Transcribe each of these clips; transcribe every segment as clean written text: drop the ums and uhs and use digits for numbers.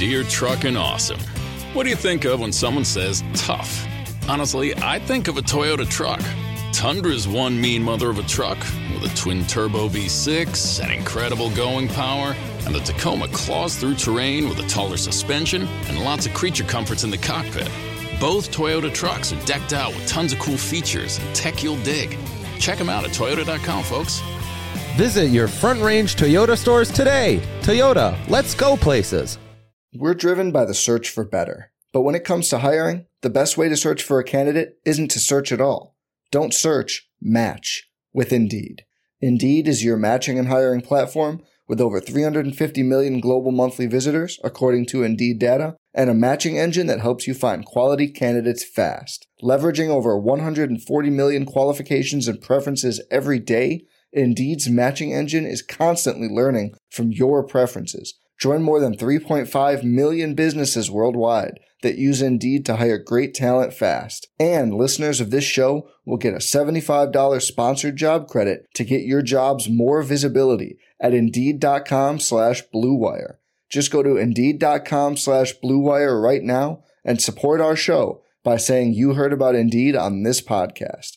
Dear Truckin' Awesome. What do you think of when someone says tough? Honestly, I think of a Toyota truck. Tundra's one mean mother of a truck with a twin-turbo V6 and incredible going power, and the Tacoma claws through terrain with a taller suspension and lots of creature comforts in the cockpit. Both Toyota trucks are decked out with tons of cool features and tech you'll dig. Check them out at Toyota.com, folks. Visit your Front Range Toyota stores today. Toyota, let's go places. We're driven by the search for better. But when it comes to hiring, the best way to search for a candidate isn't to search at all. Don't search, match with Indeed. Indeed is your matching and hiring platform with over 350 million global monthly visitors, according to Indeed data, and a matching engine that helps you find quality candidates fast. Leveraging over 140 million qualifications and preferences every day, Indeed's matching engine is constantly learning from your preferences. Join more than 3.5 million businesses worldwide that use Indeed to hire great talent fast. And listeners of this show will get a $75 sponsored job credit to get your jobs more visibility at Indeed.com/Blue Wire. Just go to Indeed.com/Blue Wire right now and support our show by saying you heard about Indeed on this podcast.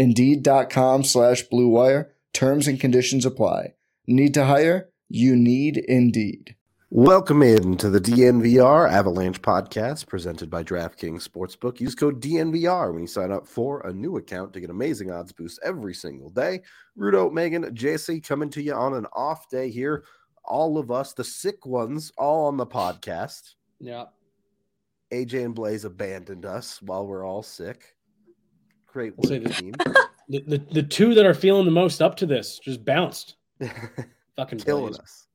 Indeed.com/Blue Wire. Terms and conditions apply. Need to hire? You need Indeed. Welcome in to the DNVR Avalanche podcast presented by DraftKings Sportsbook. Use code DNVR when you sign up for a new account to get amazing odds boosts every single day. Rudo, Megan, JC coming to you on an off day here. All of us, the sick ones, all on the podcast. Yeah. AJ and Blaze abandoned us while we're all sick. Great I'll say work, team. The two that are feeling the most up to this just bounced. Fucking Killing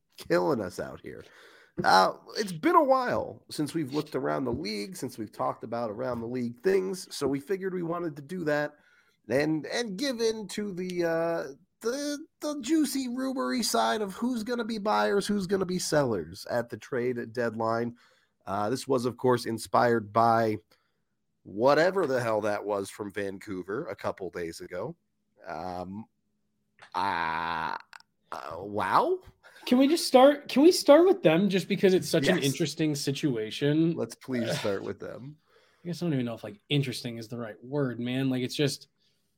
us out here. It's been a while since we've looked around the league, since we've talked about around the league things. So we figured we wanted to do that and give in to the juicy rumory side of who's going to be buyers, who's going to be sellers at the trade deadline. This was, of course, inspired by whatever the hell that was from Vancouver a couple days ago. Wow. Can we start with them just because it's such an interesting situation? Let's please start with them. I guess I don't even know if like interesting is the right word, man. Like it's just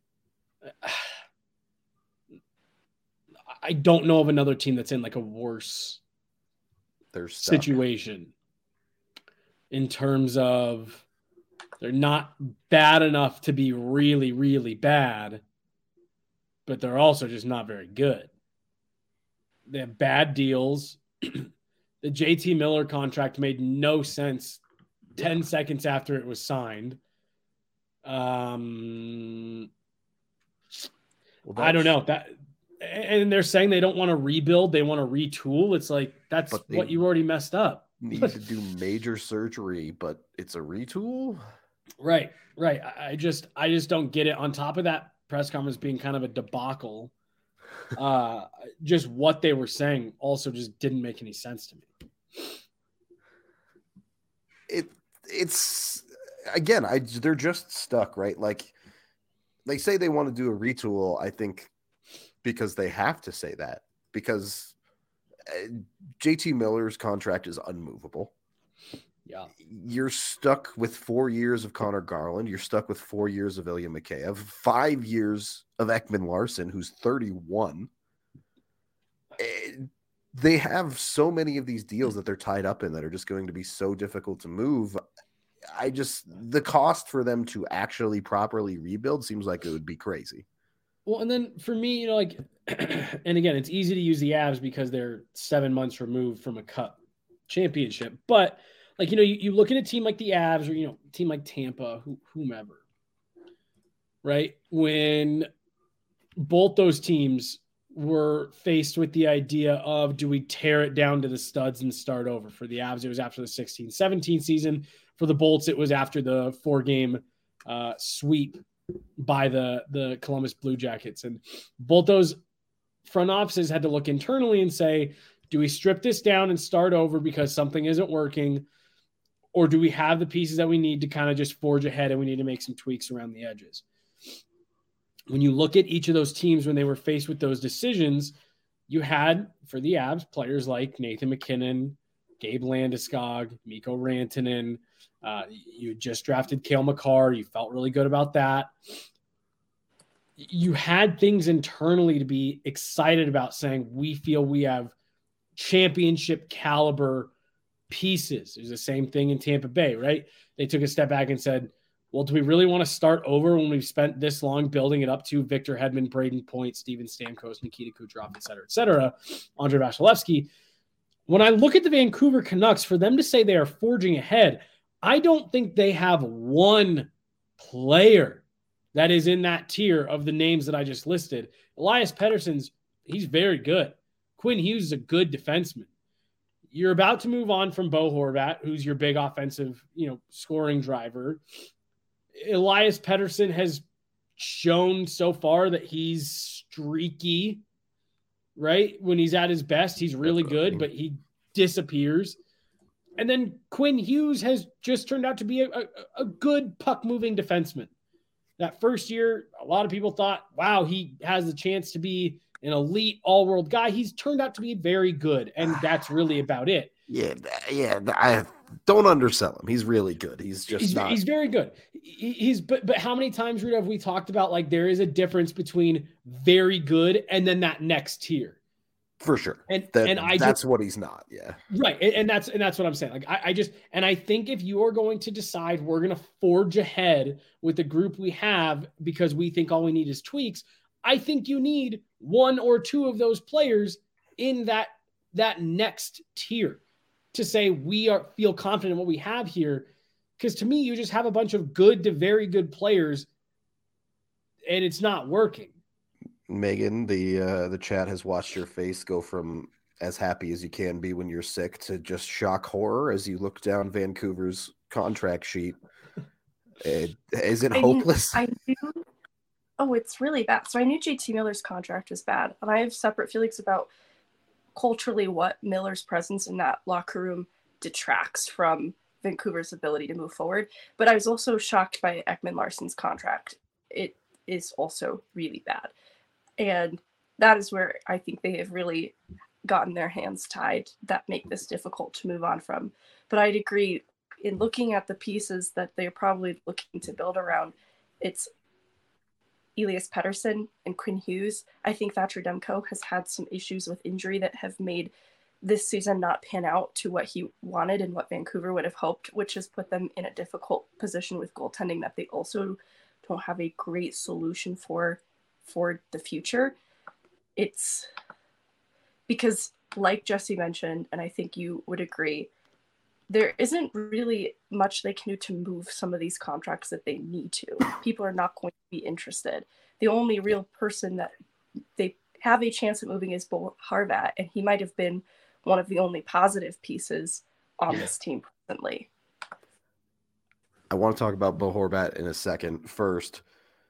I don't know of another team that's in like a worse situation in terms of they're not bad enough to be really, really bad, but they're also just not very good. They have bad deals. The JT Miller contract made no sense 10 seconds after it was signed. I don't know that. And they're saying they don't want to rebuild. They want to retool. It's like, that's what you already messed up. Need to do major surgery, but it's a retool. Right. I just don't get it. On top of that press conference being kind of a debacle, just what they were saying also just didn't make any sense to me. It's again, they're just stuck, right? Like they say they want to do a retool, I think, because they have to say that because JT Miller's contract is unmovable. Yeah. You're stuck with 4 years of Connor Garland. You're stuck with 4 years of Ilya Mikheyev, 5 years of Ekman Larson, who's 31. They have so many of these deals that they're tied up in that are just going to be so difficult to move. The cost for them to actually properly rebuild seems like it would be crazy. Well, and then for me, like, and again, it's easy to use the Avs because they're 7 months removed from a cup championship, but like, you look at a team like the Avs or, a team like Tampa, whomever, right? When both those teams were faced with the idea of, do we tear it down to the studs and start over? For the Avs, it was after the 16-17 season. For the Bolts, it was after the 4-game sweep by the Columbus Blue Jackets. And both those front offices had to look internally and say, do we strip this down and start over because something isn't working? Or do we have the pieces that we need to kind of just forge ahead and we need to make some tweaks around the edges? When you look at each of those teams, when they were faced with those decisions, you had, for the Avs, players like Nathan McKinnon, Gabe Landeskog, Mikko Rantanen. You just drafted Cale Makar. You felt really good about that. You had things internally to be excited about, saying we feel we have championship caliber pieces. It was the same thing in Tampa Bay, right? They took a step back and said, well, do we really want to start over when we've spent this long building it up to Victor Hedman, Braden Point, Steven Stamkos, Nikita Kucherov, et cetera, Andre Vasilevsky? When I look at the Vancouver Canucks, for them to say they are forging ahead, I don't think they have one player that is in that tier of the names that I just listed. Elias Pettersson's, he's very good. Quinn Hughes is a good defenseman. You're about to move on from Bo Horvat, who's your big offensive, scoring driver. Elias Pettersson has shown so far that he's streaky, right? When he's at his best, he's really good, but he disappears. And then Quinn Hughes has just turned out to be a good puck-moving defenseman. That first year, a lot of people thought, wow, he has the chance to be an elite all-world guy. He's turned out to be very good, and that's really about it. Yeah. I don't undersell him. He's really good. He's very good. But how many times, Rudy, have we talked about, like, there is a difference between very good and then that next tier? For sure. That's what he's not. Yeah. Right. And that's what I'm saying. Like, I think if you are going to decide we're going to forge ahead with the group we have because we think all we need is tweaks, I think you need one or two of those players in that next tier to say feel confident in what we have here. Because to me, you just have a bunch of good to very good players and it's not working. Megan, the chat has watched your face go from as happy as you can be when you're sick to just shock horror as you look down Vancouver's contract sheet. Is it hopeless? I knew. Oh, it's really bad. So I knew JT Miller's contract was bad, and I have separate feelings about culturally what Miller's presence in that locker room detracts from Vancouver's ability to move forward. But I was also shocked by Ekman Larsson's contract. It is also really bad. And that is where I think they have really gotten their hands tied that make this difficult to move on from. But I'd agree, in looking at the pieces that they're probably looking to build around, it's Elias Pettersson and Quinn Hughes. I think Thatcher Demko has had some issues with injury that have made this season not pan out to what he wanted and what Vancouver would have hoped, which has put them in a difficult position with goaltending that they also don't have a great solution for the future. It's because, like Jesse mentioned, and I think you would agree, there isn't really much they can do to move some of these contracts that they need to. People are not going to be interested. The only real person that they have a chance at moving is Bo Horvat, and he might have been one of the only positive pieces on this team presently. I want to talk about Bo Horvat in a second. First,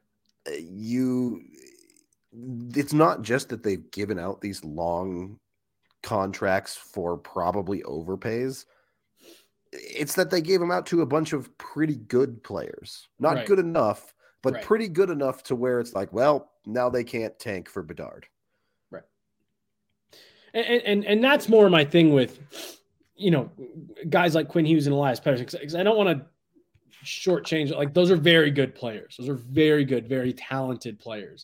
it's not just that they've given out these long contracts for probably overpays. It's that they gave them out to a bunch of pretty good players. Not good enough, but pretty good enough to where it's like, well, now they can't tank for Bedard. Right. And that's more my thing with, guys like Quinn Hughes and Elias Pettersson, because I don't want to shortchange it. Like, those are very good players. Those are very good, very talented players.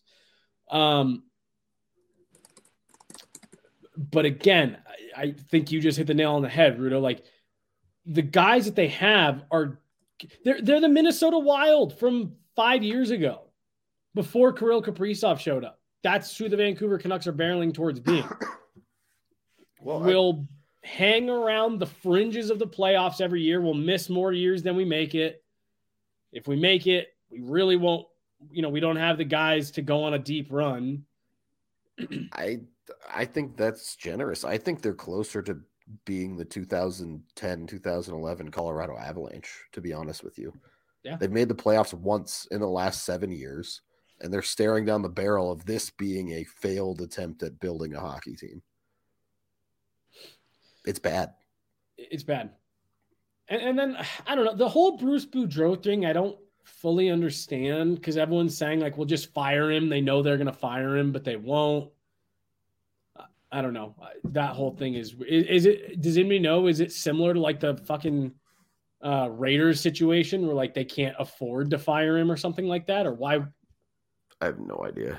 But again, I think you just hit the nail on the head, Rudo. Like, the guys that they have they're the Minnesota Wild from 5 years ago, before Kirill Kaprizov showed up. That's who the Vancouver Canucks are barreling towards being. We'll hang around the fringes of the playoffs every year. We'll miss more years than we make it. If we make it, we really won't. We don't have the guys to go on a deep run. I think that's generous. I think they're closer to being the 2010, 2011 Colorado Avalanche, to be honest with you. Yeah. They've made the playoffs once in the last 7 years, and they're staring down the barrel of this being a failed attempt at building a hockey team. It's bad. It's bad. And then, I don't know, the whole Bruce Boudreau thing, I don't fully understand, because everyone's saying, like, we'll just fire him. They know they're going to fire him, but they won't. I don't know. That whole thing is it, does anybody know, is it similar to like the fucking Raiders situation where like they can't afford to fire him or something like that? Or why? I have no idea.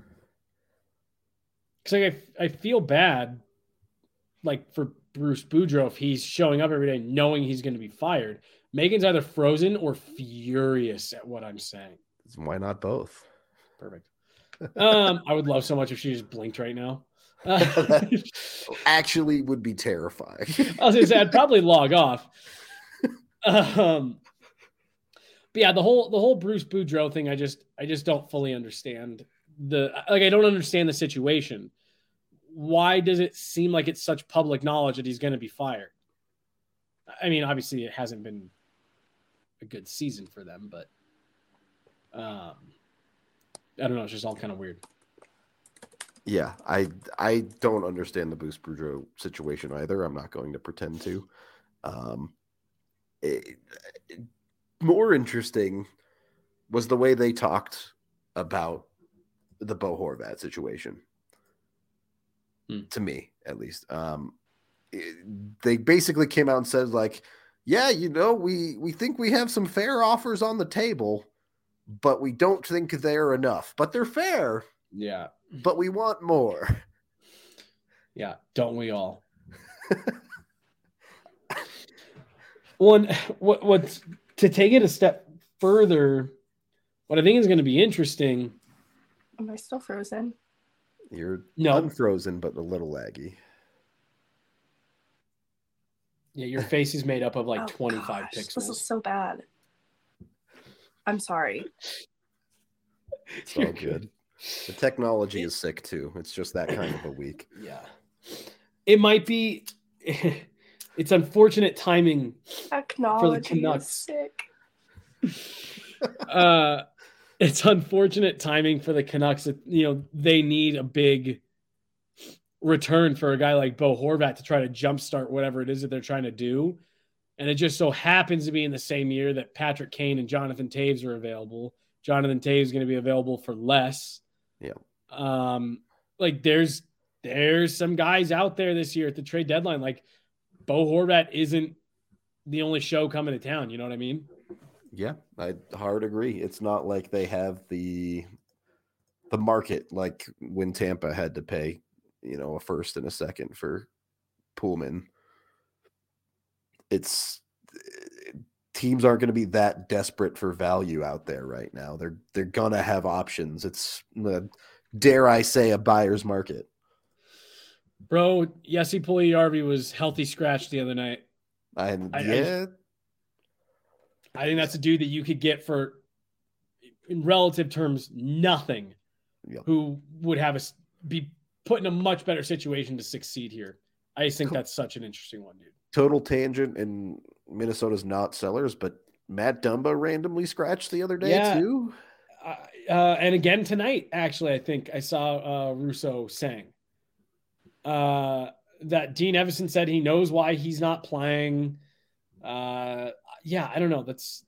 Because like, I feel bad like for Bruce Boudreau if he's showing up every day knowing he's going to be fired. Megan's either frozen or furious at what I'm saying. Why not both? Perfect. I would love so much if she just blinked right now. Actually would be terrifying. I was going to say I'd probably log off. But yeah, the whole Bruce Boudreau thing, I just don't fully understand. I don't understand the situation. Why does it seem like it's such public knowledge that he's going to be fired? I mean, obviously it hasn't been a good season for them, but I don't know. It's just all kind of weird. Yeah, I don't understand the Bruce Boudreau situation either. I'm not going to pretend to. More interesting was the way they talked about the Bo Horvat situation. To me, at least. They basically came out and said, like, yeah, we think we have some fair offers on the table, but we don't think they're enough. But they're fair. Yeah. But we want more. Yeah, don't we all? What's to take it a step further, what I think is going to be interesting. Am I still frozen? You're No. unfrozen, but a little laggy. Yeah, your face is made up of like Oh, 25 gosh, pixels. This is so bad. I'm sorry. It's all good. The technology is sick too. It's just that kind of a week. Yeah. It might be it's unfortunate timing Technology Canucks. is sick. It's unfortunate timing for the Canucks that, they need a big return for a guy like Bo Horvat to try to jumpstart whatever it is that they're trying to do. And it just so happens to be in the same year that Patrick Kane and Jonathan Toews are available. Jonathan Toews is going to be available for less. Yeah. Like there's some guys out there this year at the trade deadline. Like Bo Horvat isn't the only show coming to town. You know what I mean? Yeah, I hard agree. It's not like they have the market like when Tampa had to pay, a first and a second for Pullman. Teams aren't going to be that desperate for value out there right now. They're gonna have options. It's dare I say a buyer's market. Bro, Jesse Puljujärvi was healthy scratch the other night. I think that's a dude that you could get for, in relative terms, nothing. Yep. Who would be put in a much better situation to succeed here. I just think that's such an interesting one, dude. Total tangent, and Minnesota's not sellers, but Matt Dumba randomly scratched the other day too. And again tonight, actually, I think I saw Russo saying that Dean Evison said he knows why he's not playing. Yeah, I don't know.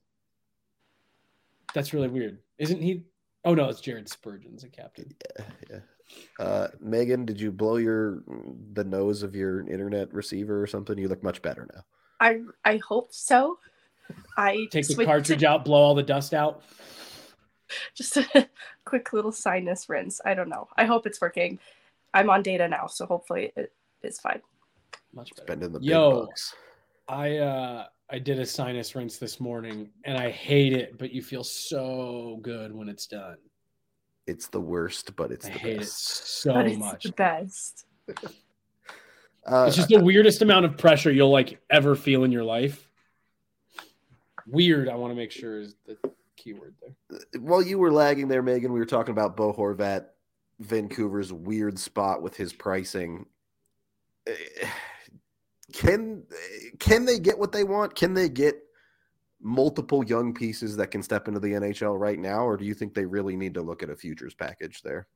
That's really weird. Isn't he? Oh no, it's Jared Spurgeon's a captain. Yeah. Megan, did you blow the nose of your internet receiver or something? You look much better now. I hope so. I take the cartridge out, blow all the dust out. Just a quick little sinus rinse. I don't know. I hope it's working. I'm on data now, so hopefully it is fine. Much better. Spending the big bucks. I did a sinus rinse this morning, and I hate it, but you feel so good when it's done. It's the worst, but it's the hate best. It so but it's much. The best. It's just the weirdest amount of pressure you'll like ever feel in your life. Weird, I want to make sure is the key word there. While you were lagging there, Megan, we were talking about Bo Horvat, Vancouver's weird spot with his pricing. Can they get what they want? Can they get multiple young pieces that can step into the NHL right now, or do you think they really need to look at a futures package there?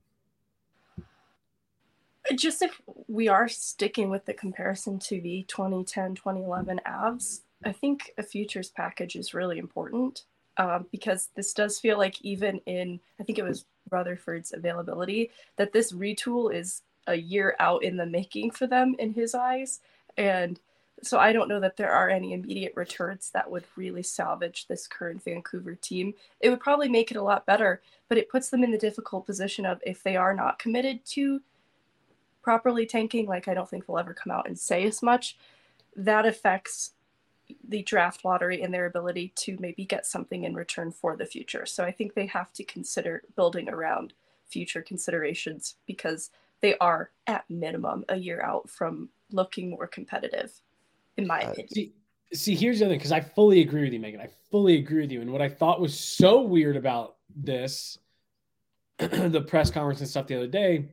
Just if we are sticking with the comparison to the 2010-2011 Avs, I think a futures package is really important because this does feel like even in, I think it was Rutherford's availability, that this retool is a year out in the making for them in his eyes. And so I don't know that there are any immediate returns that would really salvage this current Vancouver team. It would probably make it a lot better, but it puts them in the difficult position of, if they are not committed to properly tanking, like I don't think they'll ever come out and say as much, that affects the draft lottery and their ability to maybe get something in return for the future. So I think they have to consider building around future considerations, because they are at minimum a year out from looking more competitive, in my opinion. See, here's the other thing, because I fully agree with you, Megan. I fully agree with you. And what I thought was so weird about this, the press conference and stuff the other day,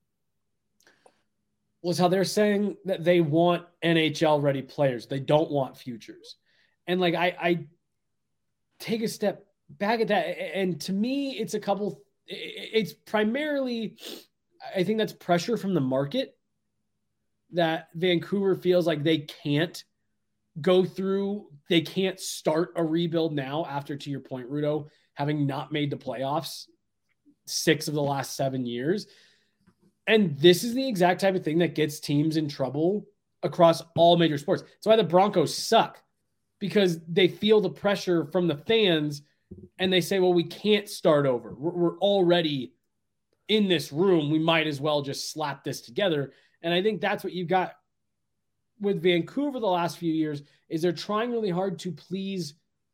was how they're saying that they want NHL ready players. They don't want futures. And like, I take a step back at that. And to me, it's primarily, I think that's pressure from the market, that Vancouver feels like they can't start a rebuild now after, to your point, Rudo, having not made the playoffs 6 of the last 7 years. And this is the exact type of thing that gets teams in trouble across all major sports. That's why the Broncos suck, because they feel the pressure from the fans and they say, well, we can't start over. We're already in this room. We might as well just slap this together. And I think that's what you've got with Vancouver the last few years, is they're trying really hard to please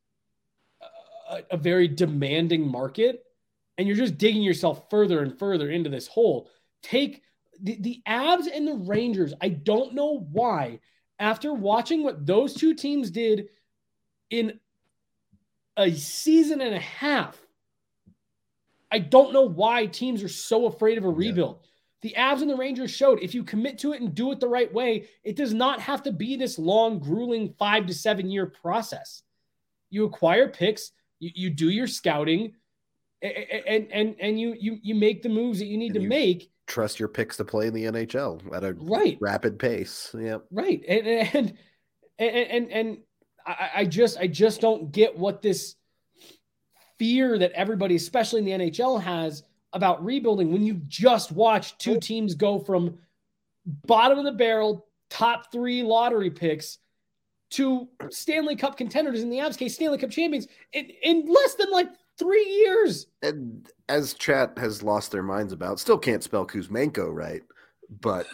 a very demanding market. And you're just digging yourself further and further into this hole. Take the Avs and the Rangers. I don't know why, after watching what those two teams did in a season and a half, I don't know why teams are so afraid of a rebuild. Yeah. The Avs and the Rangers showed, if you commit to it and do it the right way, it does not have to be this long, grueling 5 to 7 year process. You acquire picks, you do your scouting, and you make the moves that you need to make. Trust your picks to play in the NHL at a rapid pace. Yeah. Right. And I just don't get what this fear that everybody, especially in the NHL, has about rebuilding, when you just watch two teams go from bottom of the barrel, top 3 lottery picks to Stanley Cup contenders, in the Avs case, Stanley Cup champions in less than 3 years. And as chat has lost their minds about, still can't spell Kuzmenko right, but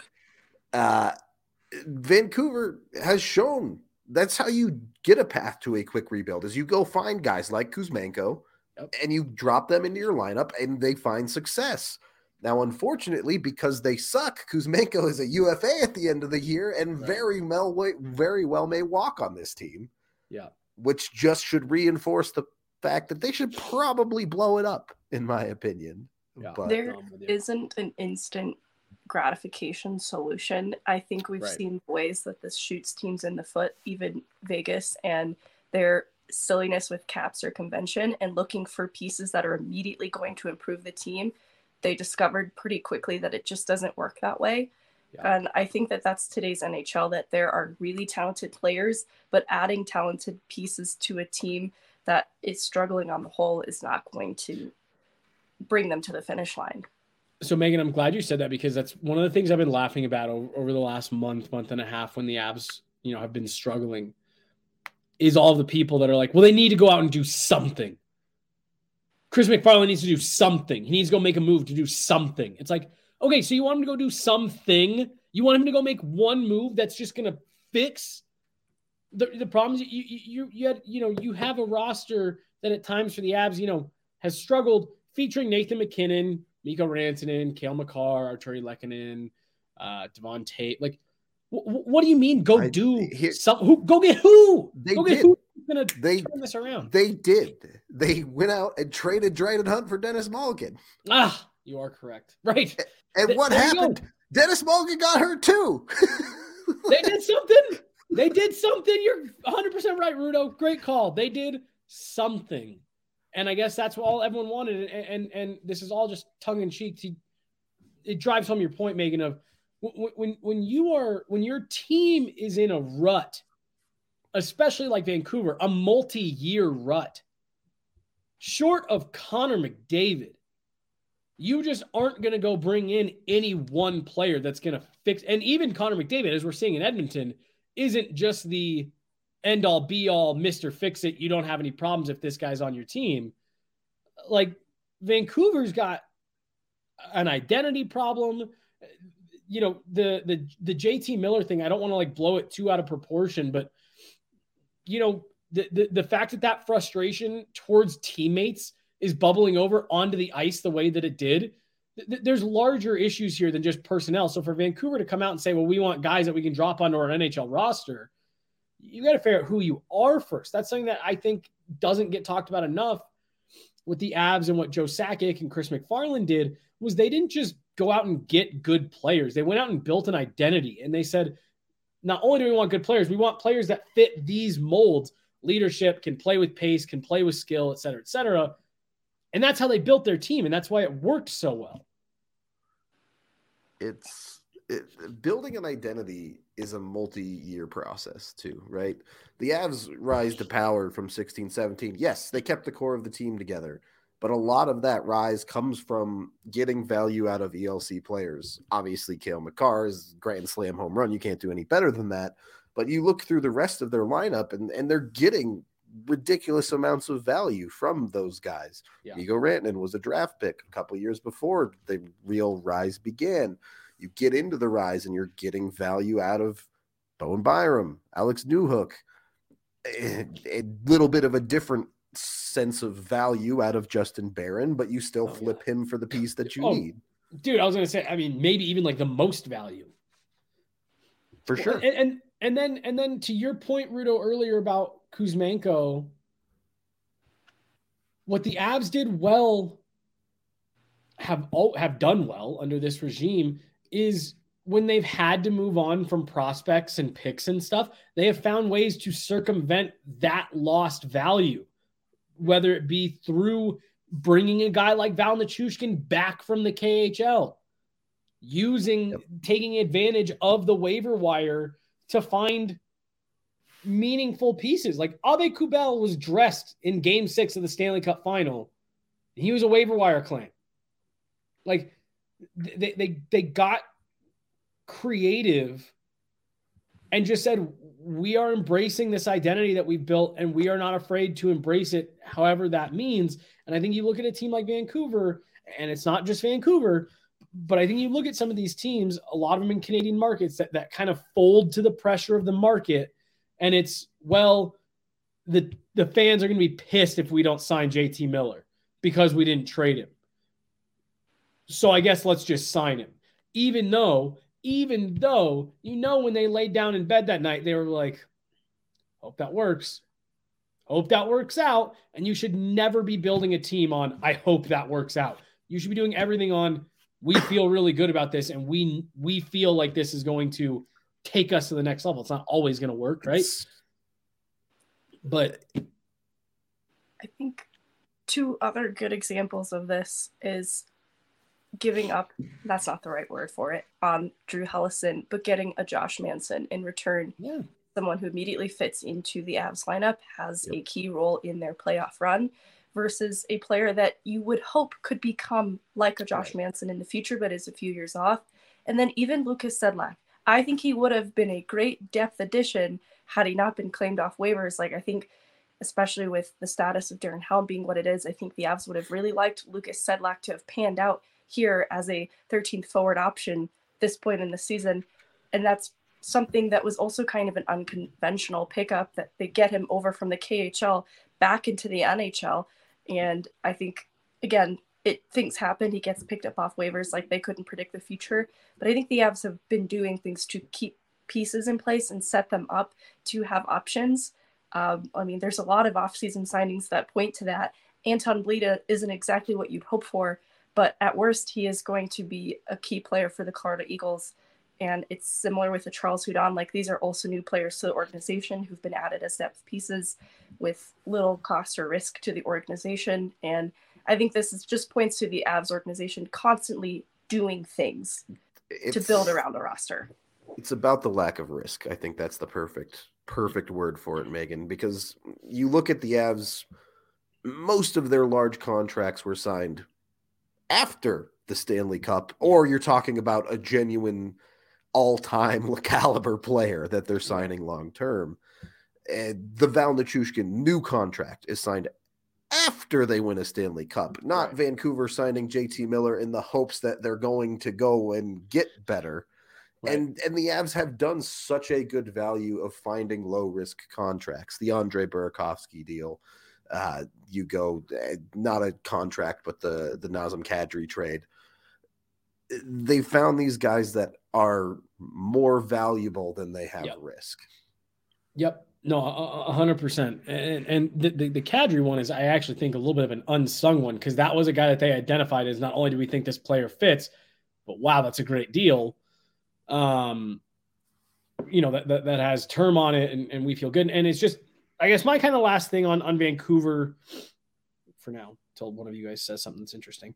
Vancouver has shown that's how you get a path to a quick rebuild, is you go find guys like Kuzmenko and you drop them into your lineup and they find success. Now, unfortunately, because they suck, Kuzmenko is a UFA at the end of the year and very well may walk on this team. Yeah. Which just should reinforce the fact that they should probably blow it up, in my opinion. Yeah. But there isn't an instant gratification solution. I think we've seen ways that this shoots teams in the foot, even Vegas, and their silliness with cap circumvention and looking for pieces that are immediately going to improve the team. They discovered pretty quickly that it just doesn't work that way. Yeah. And I think that that's today's NHL, that there are really talented players, but adding talented pieces to a team that is struggling on the whole is not going to bring them to the finish line. So, Megan, I'm glad you said that, because that's one of the things I've been laughing about over the last month and a half, when the Avs, have been struggling, is all the people that are like, well, they need to go out and do something. Chris MacFarland needs to do something. He needs to go make a move to do something. It's like, okay, so you want him to go do something? You want him to go make one move that's just going to fix the problems? You have a roster that at times for the Avs, has struggled, featuring Nathan McKinnon, Mikko Rantanen, Cale Makar, Arturi Lehkonen, Devon Tate. Like, what do you mean? Go get who? Who's going to turn this around? They did. They went out and traded Dryden Hunt for Dennis Mulligan. You are correct. Right. And what happened? Dennis Mulligan got hurt too. They did something. You're 100% right, Rudo. Great call. They did something. And I guess that's what everyone wanted. And this is all just tongue in cheek. It drives home your point, Megan, of when your team is in a rut, especially like Vancouver, a multi-year rut, short of Connor McDavid, You just aren't going to go bring in any one player that's going to fix. And even Connor McDavid, as we're seeing in Edmonton, isn't just the end all be all, Mr. Fix It. You don't have any problems if this guy's on your team. Like Vancouver's got an identity problem. You know, the JT Miller thing, I don't want to like blow it too out of proportion, but you know, the fact that frustration towards teammates is bubbling over onto the ice the way that it did, there's larger issues here than just personnel. So for Vancouver to come out and say, well, we want guys that we can drop onto our NHL roster, you got to figure out who you are first. That's something that I think doesn't get talked about enough with the Avs, and what Joe Sakic and Chris McFarland did was they didn't just go out and get good players. They went out and built an identity, and they said, not only do we want good players, we want players that fit these molds. Leadership, can play with pace, can play with skill, et cetera, et cetera. And that's how they built their team, and that's why it worked so well. Building an identity is a multi-year process too, right? The Avs rise to power from 16-17. Yes, they kept the core of the team together, but a lot of that rise comes from getting value out of ELC players. Obviously, Cale Makar's grand slam home run, you can't do any better than that. But you look through the rest of their lineup, and they're getting ridiculous amounts of value from those guys. Yeah. Mikko Rantanen was a draft pick a couple of years before the real rise began. You get into the rise, and you're getting value out of Bowen Byram, Alex Newhook, a little bit of a different sense of value out of Justin Barron, but you still flip him for the piece that you need. Dude, I was going to say, I mean, maybe even like the most value. For sure. And then to your point, Rudo, earlier about Kuzmenko, what the Avs did well, have done well under this regime, is when they've had to move on from prospects and picks and stuff, they have found ways to circumvent that lost value, whether it be through bringing a guy like Val Nichushkin back from the KHL, taking advantage of the waiver wire to find meaningful pieces. Like Abe Kubel was dressed in Game 6 of the Stanley Cup Final. He was a waiver wire claim. Like they got creative and just said, we are embracing this identity that we've built, and we are not afraid to embrace it, however that means. And I think you look at a team like Vancouver, and it's not just Vancouver, but I think you look at some of these teams, a lot of them in Canadian markets, that kind of fold to the pressure of the market. And it's, well, the fans are going to be pissed if we don't sign JT Miller because we didn't trade him. So I guess let's just sign him. Even though, you know, when they laid down in bed that night, they were like, hope that works. Hope that works out. And you should never be building a team on, I hope that works out. You should be doing everything on, we feel really good about this, and we feel like this is going to take us to the next level. It's not always going to work, right? But I think two other good examples of this is giving up, that's not the right word for it, on Drew Helleson, but getting a Josh Manson in return. Yeah. Someone who immediately fits into the Avs lineup, has a key role in their playoff run, versus a player that you would hope could become like a Josh Manson in the future, but is a few years off. And then even Lucas Sedlak. I think he would have been a great depth addition had he not been claimed off waivers. Like, I think, especially with the status of Darren Helm being what it is, I think the Avs would have really liked Lucas Sedlak to have panned out here as a 13th forward option this point in the season. And that's something that was also kind of an unconventional pickup, that they get him over from the KHL back into the NHL. And I think, again, things happen. He gets picked up off waivers, like they couldn't predict the future. But I think the Avs have been doing things to keep pieces in place and set them up to have options. I mean, there's a lot of offseason signings that point to that. Anton Blida isn't exactly what you'd hope for, but at worst, he is going to be a key player for the Colorado Eagles. And it's similar with the Charles Hudon. Like, these are also new players to the organization who've been added as depth pieces with little cost or risk to the organization. And I think this just points to the Avs organization constantly doing things to build around a roster. It's about the lack of risk. I think that's the perfect word for it, Megan, because you look at the Avs, most of their large contracts were signed after the Stanley Cup, or you're talking about a genuine all-time caliber player that they're signing long-term. And the Val Nichushkin new contract is signed after they win a Stanley Cup, not Vancouver signing JT Miller in the hopes that they're going to go and get better. Right. And the Avs have done such a good value of finding low-risk contracts. The Andre Burakovsky deal, you go, not a contract, but the Nazem Kadri trade. They found these guys that are more valuable than they have risk. Yep. No, 100%. And the Kadri one is, I actually think, a little bit of an unsung one, because that was a guy that they identified as, not only do we think this player fits, but wow, that's a great deal. That has term on it, and we feel good. And it's just, I guess, my kind of last thing on Vancouver for now, until one of you guys says something that's interesting.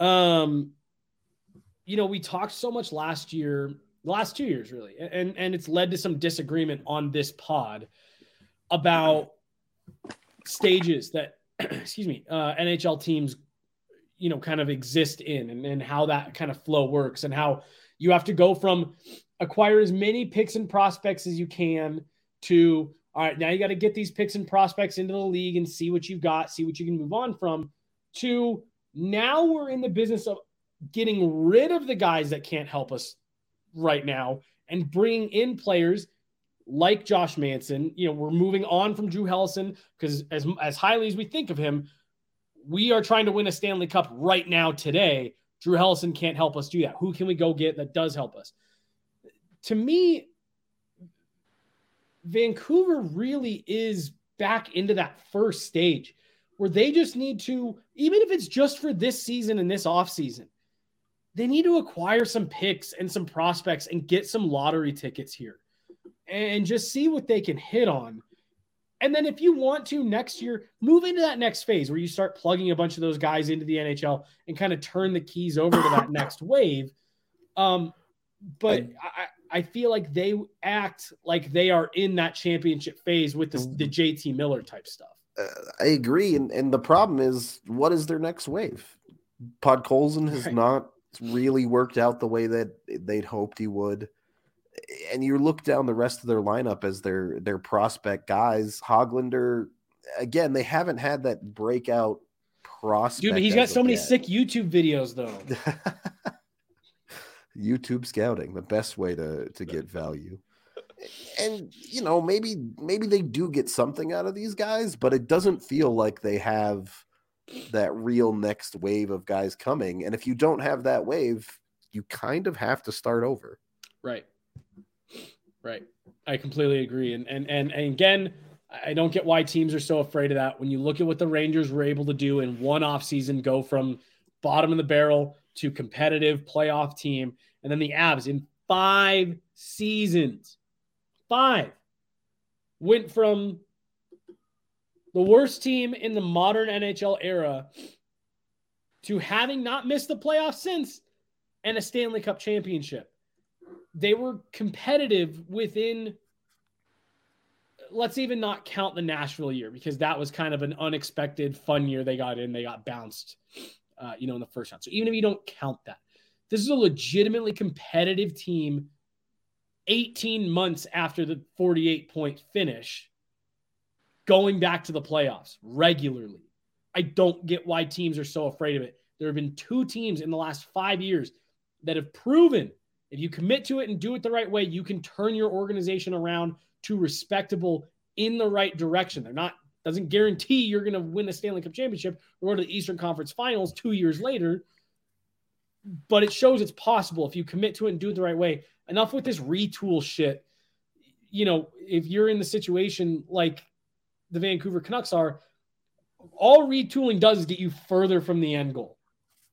We talked so much last year, the last 2 years really, and it's led to some disagreement on this pod about stages that, NHL teams, kind of exist in, and how that kind of flow works, and how you have to go from acquire as many picks and prospects as you can to, all right, now you got to get these picks and prospects into the league and see what you've got, see what you can move on from, to now we're in the business of getting rid of the guys that can't help us right now and bringing in players like Josh Manson. We're moving on from Drew Helleson, because as highly as we think of him, we are trying to win a Stanley Cup right now today. Drew Helleson can't help us do that. Who can we go get that does help us? To me, Vancouver really is back into that first stage where they just need to, even if it's just for this season and this offseason, they need to acquire some picks and some prospects and get some lottery tickets here and just see what they can hit on. And then if you want to next year, move into that next phase where you start plugging a bunch of those guys into the NHL and kind of turn the keys over to that next wave. But I feel like they act like they are in that championship phase with the JT Miller type stuff. I agree. And the problem is, what is their next wave? Podkolzin has not really worked out the way that they'd hoped he would. And you look down the rest of their lineup as their prospect guys. Hoglander, again, they haven't had that breakout prospect. Dude, but he's got so many sick YouTube videos, though. YouTube scouting, the best way to get value. And, maybe they do get something out of these guys, but it doesn't feel like they have that real next wave of guys coming. And if you don't have that wave, you kind of have to start over. Right. I completely agree. And again, I don't get why teams are so afraid of that. When you look at what the Rangers were able to do in one offseason, go from bottom of the barrel to competitive playoff team, and then the Avs in 5 seasons, 5, went from the worst team in the modern NHL era to having not missed the playoffs since, and a Stanley Cup championship. They were competitive within, let's even not count the Nashville year, because that was kind of an unexpected fun year they got in. They got bounced, in the first round. So even if you don't count that, this is a legitimately competitive team 18 months after the 48-point finish, going back to the playoffs regularly. I don't get why teams are so afraid of it. There have been 2 teams in the last 5 years that have proven if you commit to it and do it the right way, you can turn your organization around to respectable in the right direction. Doesn't guarantee you're going to win a Stanley Cup championship or go to the Eastern Conference Finals 2 years later, but it shows it's possible if you commit to it and do it the right way. Enough with this retool shit. If you're in the situation like the Vancouver Canucks are, all retooling does is get you further from the end goal.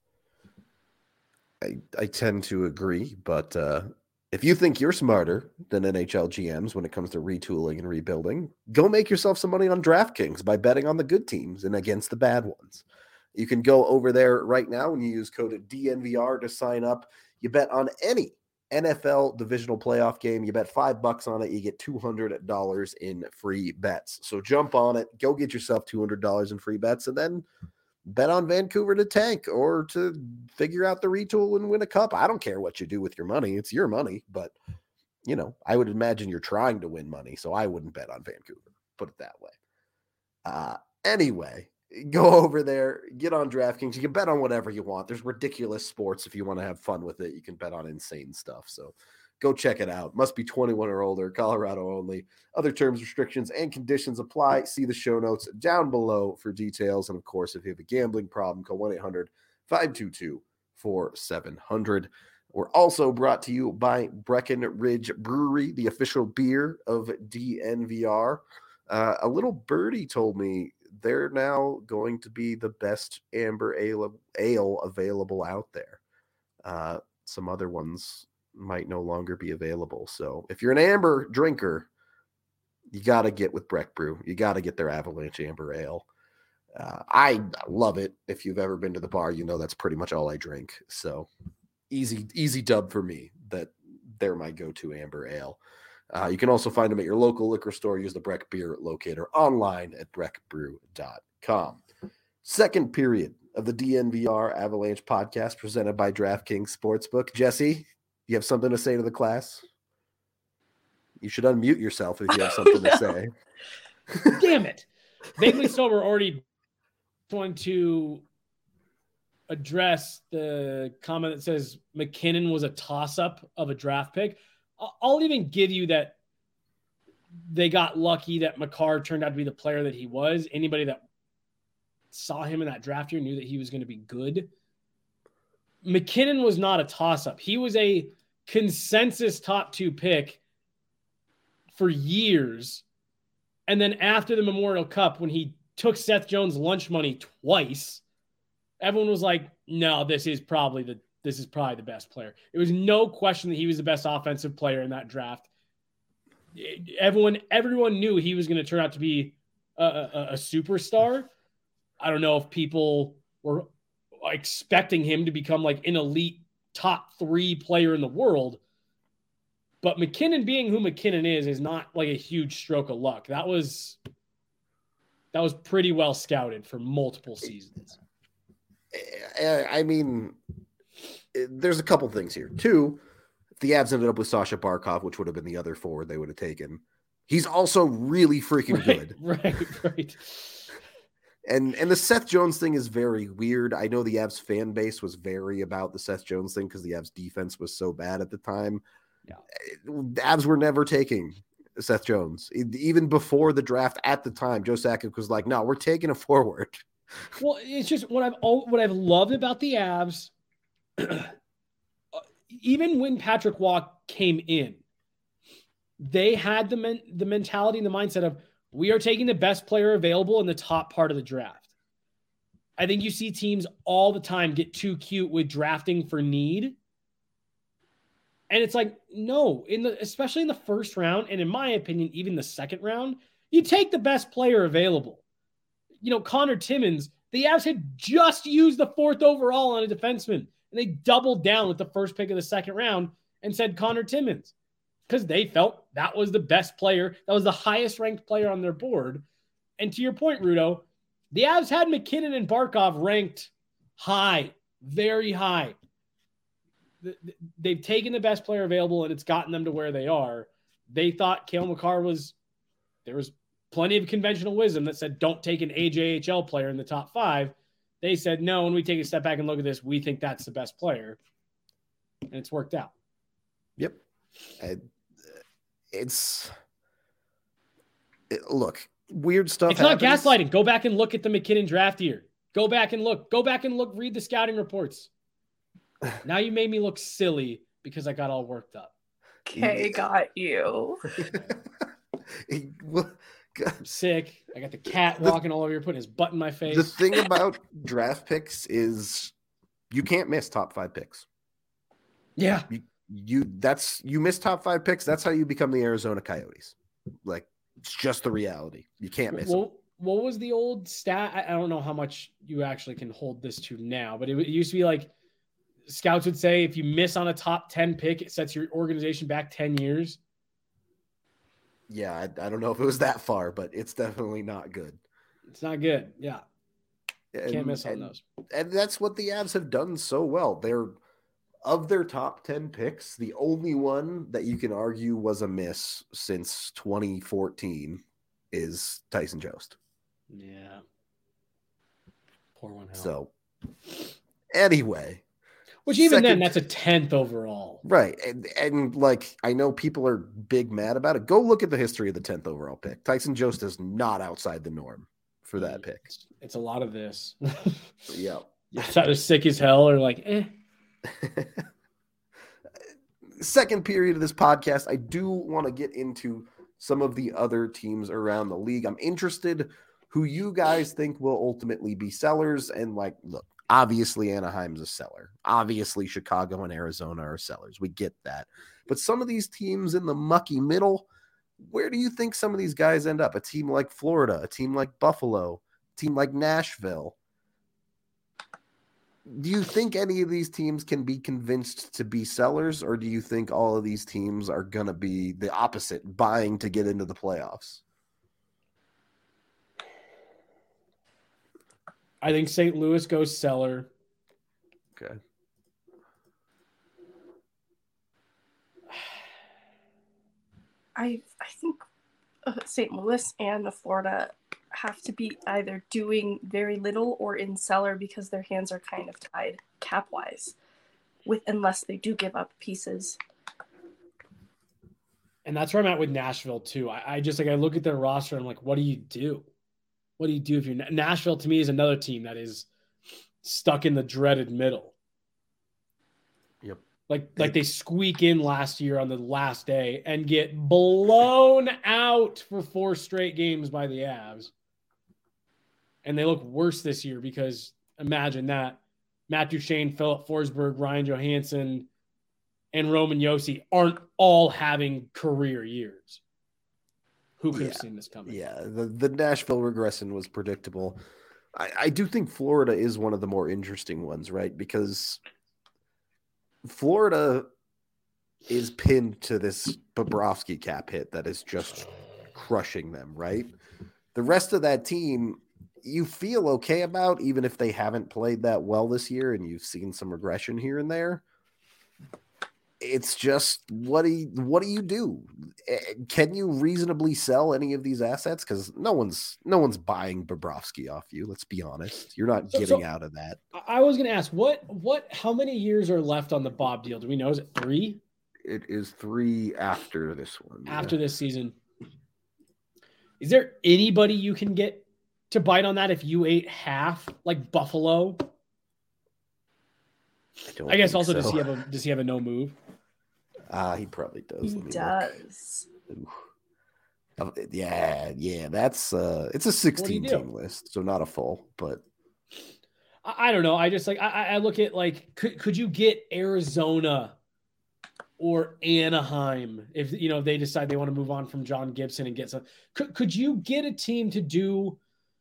I tend to agree, but if you think you're smarter than NHL GMs when it comes to retooling and rebuilding, go make yourself some money on DraftKings by betting on the good teams and against the bad ones. You can go over there right now and you use code DNVR to sign up. You bet on any NFL divisional playoff game. You bet $5 on it, you get $200 in free bets. So jump on it, go get yourself $200 in free bets, and then bet on Vancouver to tank or to figure out the retool and win a cup. I don't care what you do with your money. It's your money, but I would imagine you're trying to win money. So I wouldn't bet on Vancouver, put it that way. Anyway, go over there, get on DraftKings. You can bet on whatever you want. There's ridiculous sports. If you want to have fun with it, you can bet on insane stuff. So go check it out. Must be 21 or older, Colorado only. Other terms, restrictions, and conditions apply. See the show notes down below for details. And of course, if you have a gambling problem, call 1-800-522-4700. We're also brought to you by Breckenridge Brewery, the official beer of DNVR. A little birdie told me they're now going to be the best amber ale available out there. Some other ones might no longer be available. So if you're an amber drinker, you got to get with Breck Brew. You got to get their Avalanche Amber Ale. I love it. If you've ever been to the bar, that's pretty much all I drink. So easy dub for me that they're my go-to amber ale. You can also find them at your local liquor store. Use the Breck Beer Locator online at breckbrew.com. Second period of the DNVR Avalanche podcast presented by DraftKings Sportsbook. Jesse, you have something to say to the class? You should unmute yourself if you have something to say. Damn it. Vaguely Sober already want to address the comment that says McKinnon was a toss-up of a draft pick. I'll even give you that they got lucky that Makar turned out to be the player that he was. Anybody that saw him in that draft year knew that he was going to be good. McKinnon was not a toss-up. He was a consensus top 2 pick for years. And then after the Memorial Cup, when he took Seth Jones' lunch money twice, everyone was like, no, this is probably the best player. It was no question that he was the best offensive player in that draft. Everyone knew he was going to turn out to be a superstar. I don't know if people were expecting him to become like an elite top 3 player in the world, but McKinnon being who McKinnon is not like a huge stroke of luck. That was pretty well scouted for multiple seasons. I mean, there's a couple things here. 2, if the Avs ended up with Sasha Barkov, which would have been the other forward they would have taken, he's also really freaking good. Right. And the Seth Jones thing is very weird. I know the Avs fan base was very about the Seth Jones thing because the Avs defense was so bad at the time. Yeah. The Avs were never taking Seth Jones. Even before the draft at the time, Joe Sakic was like, no, we're taking a forward. Well, it's just what I've loved about the Avs, even when Patrick Waugh came in, they had the mentality and the mindset of, we are taking the best player available in the top part of the draft. I think you see teams all the time get too cute with drafting for need. And it's like, no, especially in the first round, and in my opinion, even the second round, you take the best player available. Connor Timmins, the Avs had just used the 4th overall on a defenseman, and they doubled down with the first pick of the second round and said Connor Timmins because they felt that was the best player. That was the highest ranked player on their board. And to your point, Rudo, the Avs had McKinnon and Barkov ranked high, very high. They've taken the best player available, and it's gotten them to where they are. They thought Cale Makar there was plenty of conventional wisdom that said, don't take an AJHL player in the top 5. They said, no, when we take a step back and look at this, we think that's the best player. And it's worked out. Yep. Look, weird stuff. It's not gaslighting. Go back and look at the McKinnon draft year. Go back and look, read the scouting reports. Now you made me look silly because I got all worked up. Okay, got you. I'm sick. I got the cat walking all over here, putting his butt in my face. The thing about draft picks is you can't miss top 5 picks. Yeah. You miss top 5 picks. That's how you become the Arizona Coyotes. Like, it's just the reality. You can't miss it. What was the old stat? I don't know how much you actually can hold this to now, but it used to be like scouts would say if you miss on a top 10 pick, it sets your organization back 10 years. Yeah, I don't know if it was that far, but it's definitely not good. It's not good. Yeah. Can't miss on those. And that's what the Avs have done so well. They're, of their top 10 picks, the only one that you can argue was a miss since 2014 is Tyson Jost. Yeah. Poor one. So, anyway. Which even then, that's a 10th overall. Right. And like, I know people are big mad about it. Go look at the history of the 10th overall pick. Tyson Jost is not outside the norm for that pick. It's a lot of this. Yeah. It's either sick as hell or like, eh. Second period of this podcast, I do want to get into some of the other teams around the league. I'm interested who you guys think will ultimately be sellers. And like, look, obviously Anaheim's a seller. Obviously Chicago and Arizona are sellers. We get that. But some of these teams in the mucky middle, where do you think some of these guys end up? A team like Florida, a team like Buffalo, a team like Nashville. Do you think any of these teams can be convinced to be sellers, or do you think all of these teams are going to be the opposite, buying to get into the playoffs? I think St. Louis goes seller. Okay. I think St. Louis and Florida have to be either doing very little or in seller because their hands are kind of tied cap-wise, unless they do give up pieces. And that's where I'm at with Nashville too. I just I look at their roster and I'm like, what do you do? What do you do if you're Nashville? To me, is another team that is stuck in the dreaded middle. Yep. Like they squeak in last year on the last day and get blown out for 4 straight games by the Avs. And they look worse this year because imagine that Matt Duchene, Philip Forsberg, Ryan Johansson, and Roman Josi aren't all having career years. Who could have seen this coming? Yeah, the Nashville regression was predictable. I do think Florida is one of the more interesting ones, right? Because Florida is pinned to this Bobrovsky cap hit that is just crushing them, right? The rest of that team, you feel okay about, even if they haven't played that well this year and you've seen some regression here and there. It's just, what do you do? Can you reasonably sell any of these assets? Because no one's buying Bobrovsky off you. Let's be honest. You're not getting out of that. I was going to ask, how many years are left on the Bob deal? Do we know? Is it 3? It is 3 after this one. After this season. Is there anybody you can get to bite on that if you ate half, like Buffalo? I guess also so. Does he have a no move? He probably does. He does. Yeah. That's it's a 16-team list, so not a full, but I don't know. I just I look at could you get Arizona or Anaheim if they decide they want to move on from John Gibson and get some? Could you get a team to do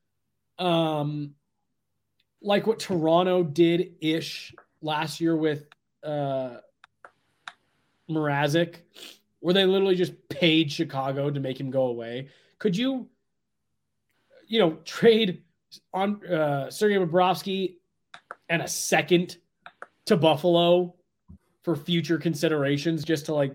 like what Toronto did ish last year with Mrazek, where they literally just paid Chicago to make him go away? Could you trade on Sergei Bobrovsky and a second to Buffalo for future considerations just to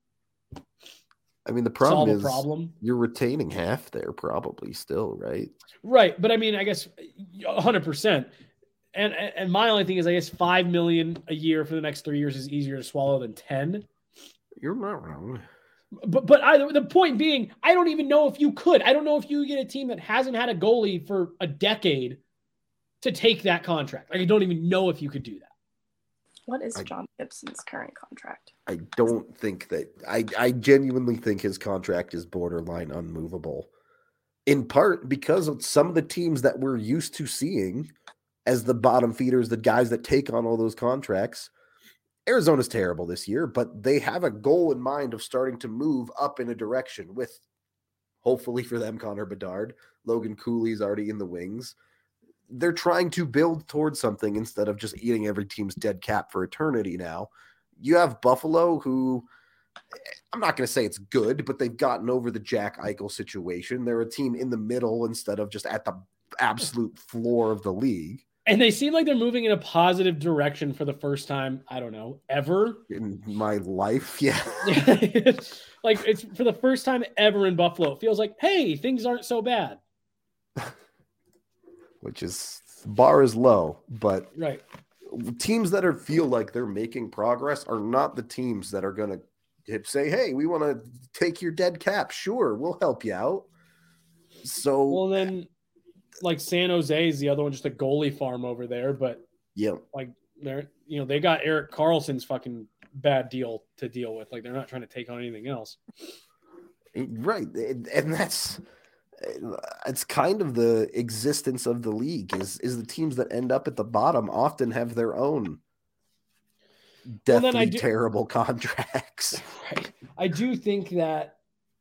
the problem is you're retaining half there probably still, right? Right. But I guess 100%. And my only thing is, I guess $5 million a year for the next 3 years is easier to swallow than 10. You're not wrong. But the point being, I don't even know if you could. I don't know if you get a team that hasn't had a goalie for a decade to take that contract. I don't even know if you could do that. What is John Gibson's current contract? I don't think that I genuinely think his contract is borderline unmovable. In part because of some of the teams that we're used to seeing as the bottom feeders, the guys that take on all those contracts. Arizona's terrible this year, but they have a goal in mind of starting to move up in a direction with, hopefully for them, Connor Bedard. Logan Cooley's already in the wings. They're trying to build towards something instead of just eating every team's dead cap for eternity now. You have Buffalo, who I'm not going to say it's good, but they've gotten over the Jack Eichel situation. They're a team in the middle instead of just at the absolute floor of the league. And they seem like they're moving in a positive direction for the first time, I don't know, ever. In my life, yeah. Like, it's for the first time ever in Buffalo. It feels like, hey, things aren't so bad. Which is, bar is low, but right. Teams that feel like they're making progress are not the teams that are going to say, hey, we want to take your dead cap. Sure, we'll help you out. So, well, then, like San Jose is the other one, just a goalie farm over there. But yeah, like they got Erik Karlsson's fucking bad deal to deal with. Like, they're not trying to take on anything else. Right. And it's kind of the existence of the league is the teams that end up at the bottom often have their own deathly terrible contracts. Right. I do think that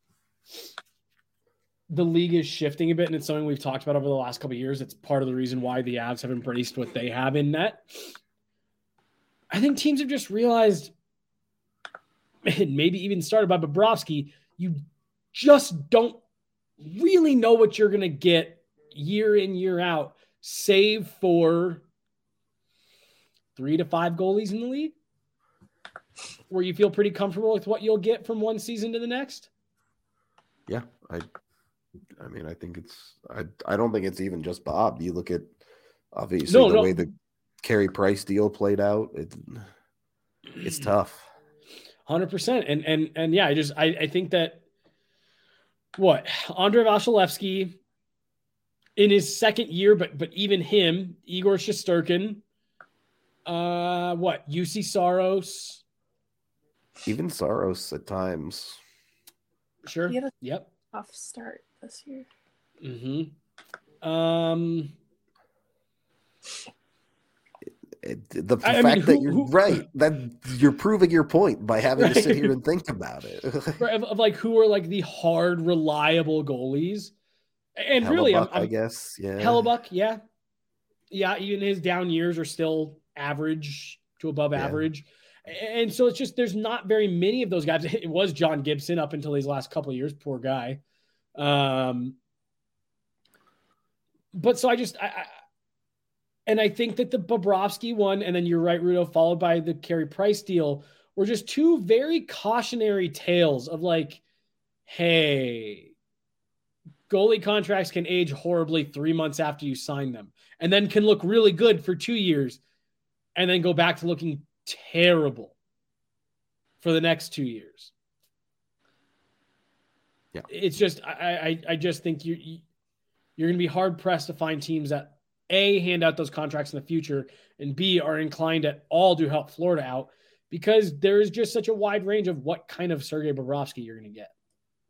the league is shifting a bit, and it's something we've talked about over the last couple of years. It's part of the reason why the Avs have embraced what they have in net. I think teams have just realized, and maybe even started by Bobrovsky, you just don't really know what you're going to get year in, year out, save for 3 to 5 goalies in the league, where you feel pretty comfortable with what you'll get from one season to the next. Yeah, I mean, I think I don't think it's even just Bob. You look at obviously the way the Carey Price deal played out. It's tough. 100%. And yeah, I think that Andrei Vasilevsky in his second year, but even him, Igor Shesterkin, UC Saros. Even Saros at times. Sure. Yep. Tough start this year. Mm-hmm. The fact that you're right, that you're proving your point by having to sit here and think about it. Right, of like who are like the hard, reliable goalies. And Hellebuck, really, I guess. Yeah. Hellebuck, yeah. Yeah, even his down years are still average to above average. And so it's just, there's not very many of those guys. It was John Gibson up until these last couple of years. Poor guy. But so I think that the Bobrovsky one, and then you're right, Rudo, followed by the Carey Price deal, were just two very cautionary tales of like, hey, goalie contracts can age horribly 3 months after you sign them, and then can look really good for 2 years, and then go back to looking terrible for the next 2 years. Yeah, it's just I just think you're going to be hard pressed to find teams that A, hand out those contracts in the future, and B, are inclined at all to help Florida out, because there is just such a wide range of what kind of Sergei Bobrovsky you're going to get.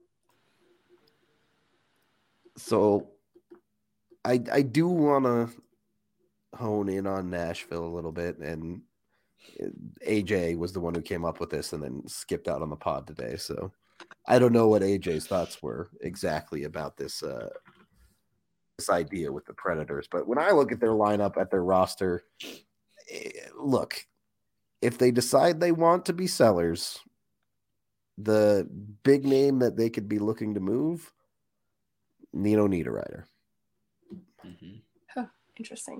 So I do want to hone in on Nashville a little bit, and AJ was the one who came up with this and then skipped out on the pod today. So I don't know what AJ's thoughts were exactly about this idea with the Predators. But when I look at their lineup, at their roster, look, if they decide they want to be sellers, the big name that they could be looking to move, Nino Niederreiter. Mm-hmm. Huh, interesting.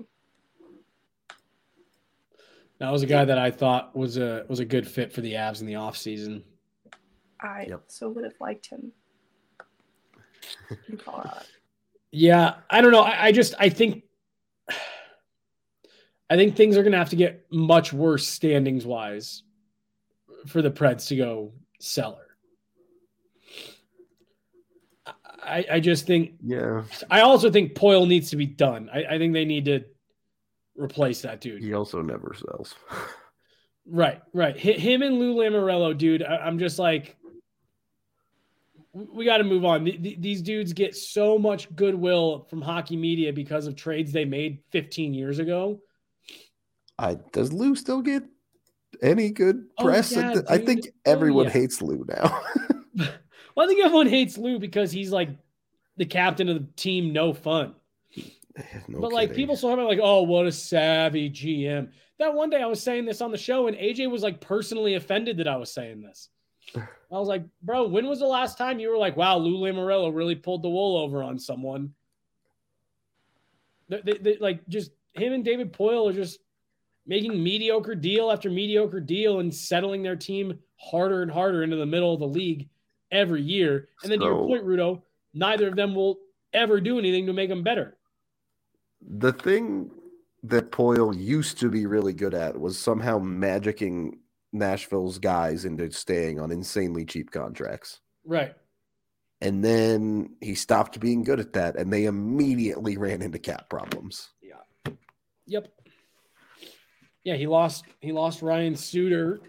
That was a guy that I thought was a good fit for the Avs in the offseason. I so would have liked him in Colorado. Yeah, I don't know. I think things are going to have to get much worse standings wise for the Preds to go seller. I just think. Yeah. I also think Poile needs to be done. I think they need to replace that dude. He also never sells. Right. Him and Lou Lamoriello, dude. I'm just like, we got to move on. These dudes get so much goodwill from hockey media because of trades they made 15 years ago. Does Lou still get any good press? Yeah, I think everyone hates Lou now. Well, I think everyone hates Lou because he's like the captain of the team, no fun. But like people saw him like, oh, what a savvy GM. That one day I was saying this on the show and AJ was like personally offended that I was saying this. I was like, bro, when was the last time you were like, wow, Lou Lamoriello really pulled the wool over on someone? Like just him and David Poile are just making mediocre deal after mediocre deal and settling their team harder and harder into the middle of the league every year. And then to your point, Rudo, neither of them will ever do anything to make them better. The thing that Poile used to be really good at was somehow magicking Nashville's guys into staying on insanely cheap contracts. Right. And then he stopped being good at that, and they immediately ran into cap problems. Yeah. Yep. Yeah, he lost Ryan Suter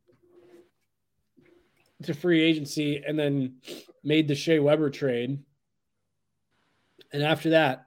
to free agency and then made the Shea Weber trade. And after that,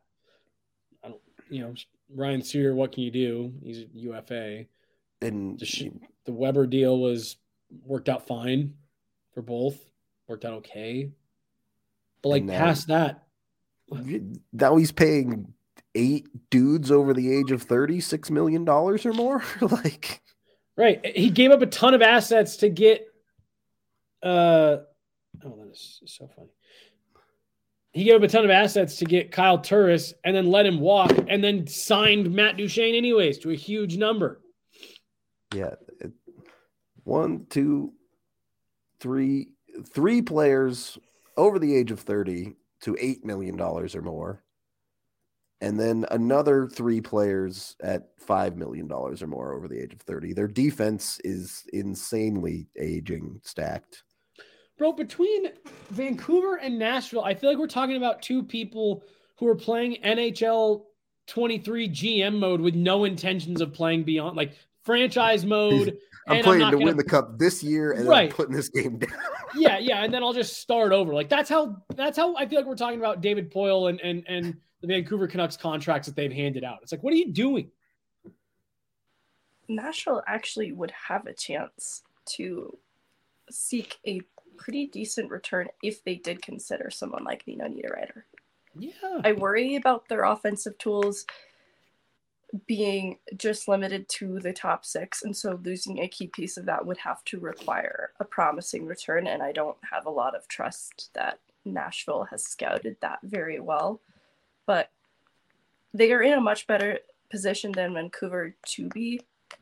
Ryan Suter, what can you do? He's a UFA. And the Weber deal worked out fine for both. Worked out okay. But past that. Now he's paying 8 dudes over the age of 30, $6 million or more. Right. He gave up a ton of assets to get that is so funny. He gave up a ton of assets to get Kyle Turris and then let him walk and then signed Matt Duchene anyways to a huge number. Yeah. 1, 2, 3 players over the age of 30 to $8 million or more. And then another 3 players at $5 million or more over the age of 30. Their defense is insanely aging stacked. Bro, between Vancouver and Nashville, I feel like we're talking about 2 people who are playing NHL 23 GM mode with no intentions of playing beyond, franchise mode. I'm playing to win the cup this year, and then I'm putting this game down. yeah, and then I'll just start over. That's how I feel like we're talking about David Poile and the Vancouver Canucks contracts that they've handed out. It's like, what are you doing? Nashville actually would have a chance to seek a pretty decent return if they did consider someone like Nino Niederreiter. Yeah. I worry about their offensive tools being just limited to the top 6, and so losing a key piece of that would have to require a promising return, and I don't have a lot of trust that Nashville has scouted that very well. But they are in a much better position than Vancouver to be.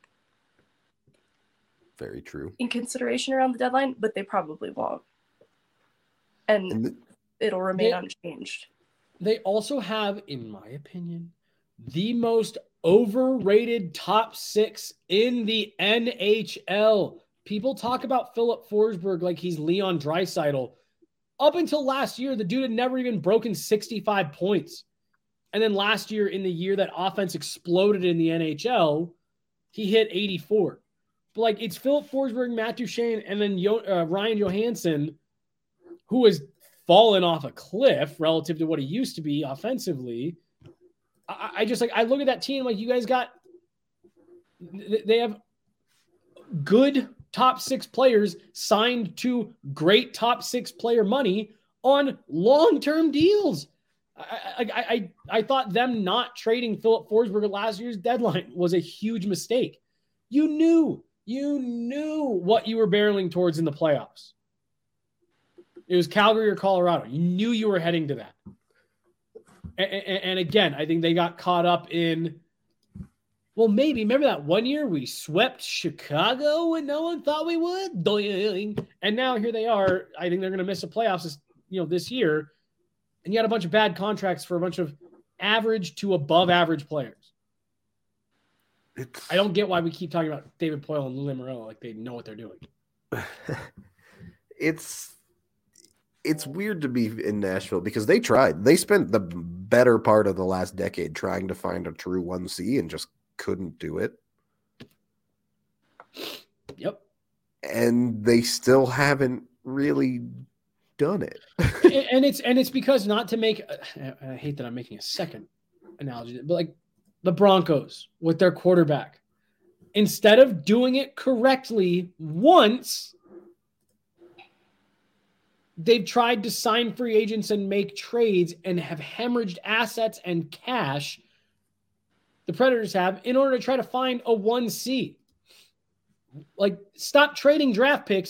Very true. In consideration around the deadline, but they probably won't. And it'll remain unchanged. They also have, in my opinion, the most overrated top 6 in the NHL. People talk about Philip Forsberg like he's Leon Draisaitl. Up until last year, the dude had never even broken 65 points. And then last year, in the year that offense exploded in the NHL, he hit 84. But it's Philip Forsberg, Matt Duchene, and then Ryan Johansson, who has fallen off a cliff relative to what he used to be offensively. I just I look at that team you guys they have good top 6 players signed to great top 6 player money on long-term deals. I thought them not trading Philip Forsberg at last year's deadline was a huge mistake. You knew what you were barreling towards in the playoffs. It was Calgary or Colorado. You knew you were heading to that. And again, I think they got caught up in, maybe. Remember that one year we swept Chicago and no one thought we would? And now here they are. I think they're going to miss the playoffs this year. And you had a bunch of bad contracts for a bunch of average to above average players. I don't get why we keep talking about David Poile and Lou Lamoriello like they know what they're doing. It's weird to be in Nashville because they tried. They spent the better part of the last decade trying to find a true 1C and just couldn't do it. Yep. And they still haven't really done it. and it's because, not to make, I hate that I'm making a second analogy, but the Broncos with their quarterback, instead of doing it correctly once, they've tried to sign free agents and make trades and have hemorrhaged assets and cash, the Predators have, in order to try to find a 1C. Stop trading draft picks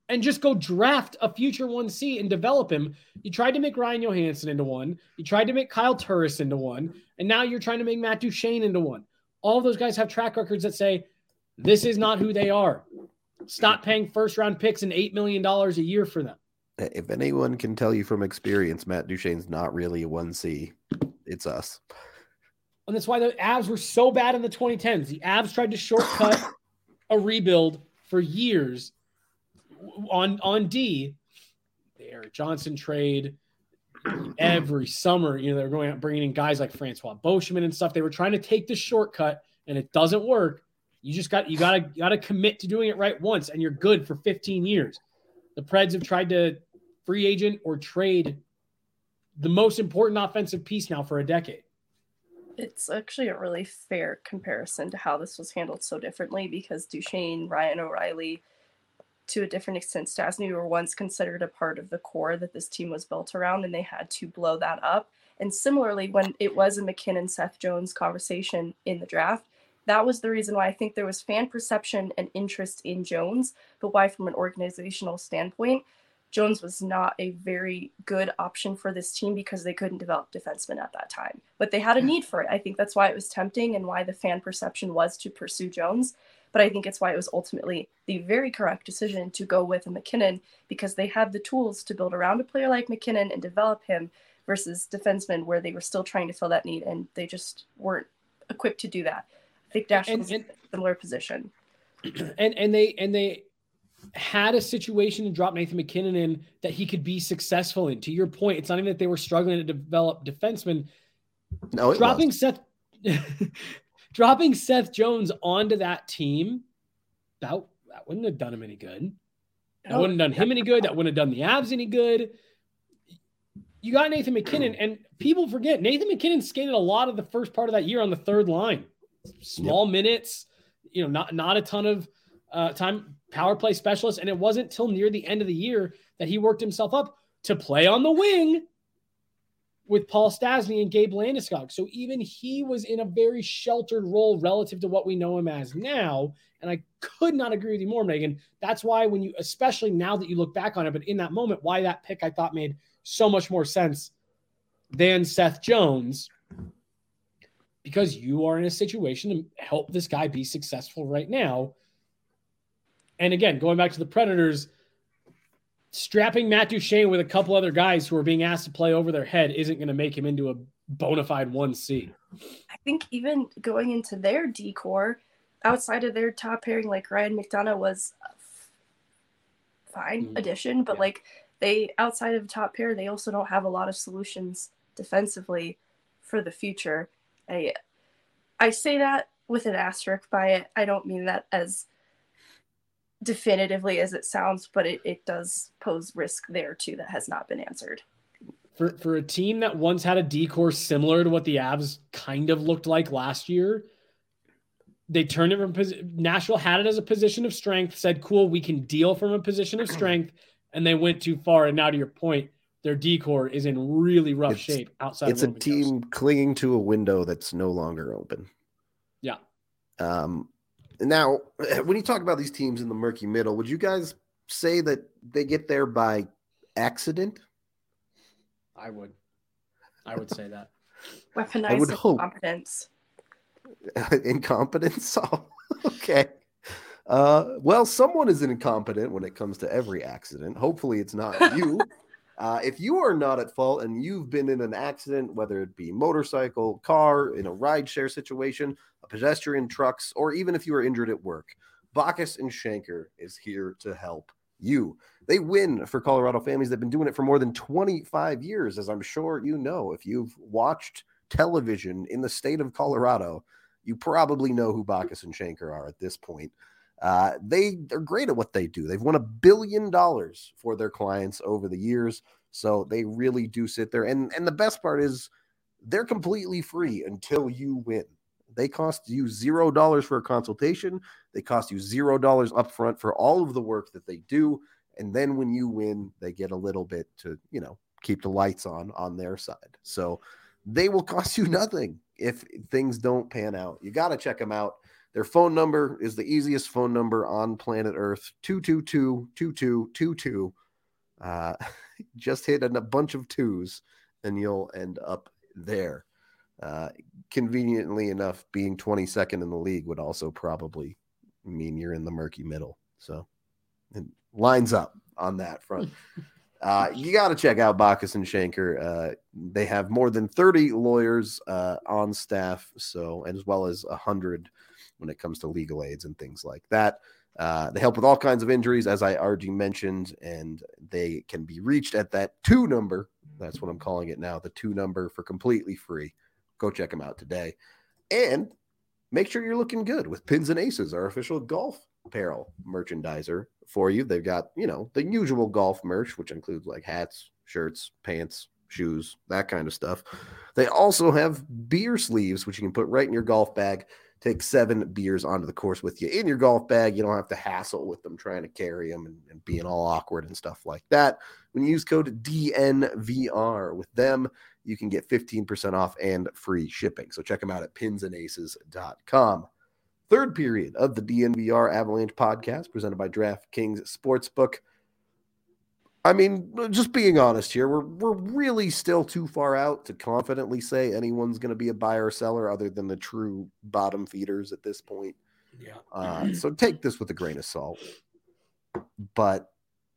and just go draft a future 1C and develop him. You tried to make Ryan Johansson into one. You tried to make Kyle Turris into one. And now you're trying to make Matt Duchene into one. All of those guys have track records that say, this is not who they are. Stop paying first-round picks and $8 million a year for them. If anyone can tell you from experience, Matt Duchene's not really a 1C. It's us. And that's why the Avs were so bad in the 2010s. The Avs tried to shortcut a rebuild for years on D. The Eric Johnson trade every summer. They're going out bringing in guys like Francois Beauchemin and stuff. They were trying to take the shortcut, and it doesn't work. You gotta commit to doing it right once, and you're good for 15 years. The Preds have tried to free agent or trade the most important offensive piece now for a decade. It's actually a really fair comparison to how this was handled so differently, because Duchene, Ryan O'Reilly, to a different extent, Stastny were once considered a part of the core that this team was built around, and they had to blow that up. And similarly, when it was a McKinnon-Seth Jones conversation in the draft, that was the reason why I think there was fan perception and interest in Jones, but why from an organizational standpoint, Jones was not a very good option for this team because they couldn't develop defensemen at that time. But they had a need for it. I think that's why it was tempting and why the fan perception was to pursue Jones. But I think it's why it was ultimately the very correct decision to go with a McKinnon, because they had the tools to build around a player like McKinnon and develop him versus defensemen where they were still trying to fill that need and they just weren't equipped to do that. I think Dash was in a similar position. And they had a situation to drop Nathan McKinnon in that he could be successful in. To your point, it's not even that they were struggling to develop defensemen. No, dropping Seth Jones onto that team, that wouldn't have done him any good. That wouldn't have done him any good. That wouldn't have done the Avs any good. You got Nathan McKinnon, and people forget Nathan McKinnon skated a lot of the first part of that year on the third line. Small minutes, not a ton of time, power play specialist. And it wasn't till near the end of the year that he worked himself up to play on the wing with Paul Stastny and Gabe Landeskog. So even he was in a very sheltered role relative to what we know him as now. And I could not agree with you more, Megan. That's why especially now that you look back on it, but in that moment, why that pick I thought made so much more sense than Seth Jones, because you are in a situation to help this guy be successful right now. And again, going back to the Predators, strapping Matt Duchene with a couple other guys who are being asked to play over their head isn't going to make him into a bona fide 1C. I think even going into their D-core, outside of their top pairing, like Ryan McDonough was a fine addition, but they, outside of top pair, they also don't have a lot of solutions defensively for the future. I say that with an asterisk by it. I don't mean that as definitively as it sounds, but it does pose risk there too that has not been answered. For a team that once had a D-core similar to what the Avs kind of looked like last year, they turned it from Nashville had it as a position of strength, said, cool, we can deal from a position of strength, and they went too far. And now to your point, their D-core is in really rough shape outside of Roman. It's a team clinging to a window that's no longer open. Yeah. Now, when you talk about these teams in the murky middle, would you guys say that they get there by accident? I would say that. Weaponized incompetence. Incompetence? Oh, okay. Well, someone is incompetent when it comes to every accident. Hopefully it's not you. If you are not at fault and you've been in an accident, whether it be motorcycle, car, in a rideshare situation, a pedestrian, trucks, or even if you are injured at work, Bacchus and Schenker is here to help you. They win for Colorado families. They've been doing it for more than 25 years, as I'm sure you know. If you've watched television in the state of Colorado, you probably know who Bacchus and Schenker are at this point. They're great at what they do. They've won $1 billion for their clients over the years. So they really do sit there. And the best part is they're completely free until you win. They cost you $0 for a consultation. They cost you $0 upfront for all of the work that they do. And then when you win, they get a little bit to, keep the lights on their side. So they will cost you nothing if things don't pan out. You got to check them out. Their phone number is the easiest phone number on planet Earth, 222-2222. Just hit a bunch of twos and you'll end up there. Conveniently enough, being 22nd in the league would also probably mean you're in the murky middle. So it lines up on that front. You got to check out Bacchus and Schenker. They have more than 30 lawyers on staff, so as well as 100 when it comes to legal aids and things like that. They help with all kinds of injuries, as I already mentioned, and they can be reached at that 2 number. That's what I'm calling it now, the 2 number, for completely free. Go check them out today. And make sure you're looking good with Pins and Aces, our official golf apparel merchandiser for you. They've got, the usual golf merch, which includes like hats, shirts, pants, shoes, that kind of stuff. They also have beer sleeves, which you can put right in your golf bag. Take 7 beers onto the course with you in your golf bag. You don't have to hassle with them trying to carry them and being all awkward and stuff like that. When you use code DNVR with them, you can get 15% off and free shipping. So check them out at pinsandaces.com. Third period of the DNVR Avalanche podcast presented by DraftKings Sportsbook. I mean, just being honest here, we're really still too far out to confidently say anyone's going to be a buyer or seller other than the true bottom feeders at this point. Yeah. So take this with a grain of salt. But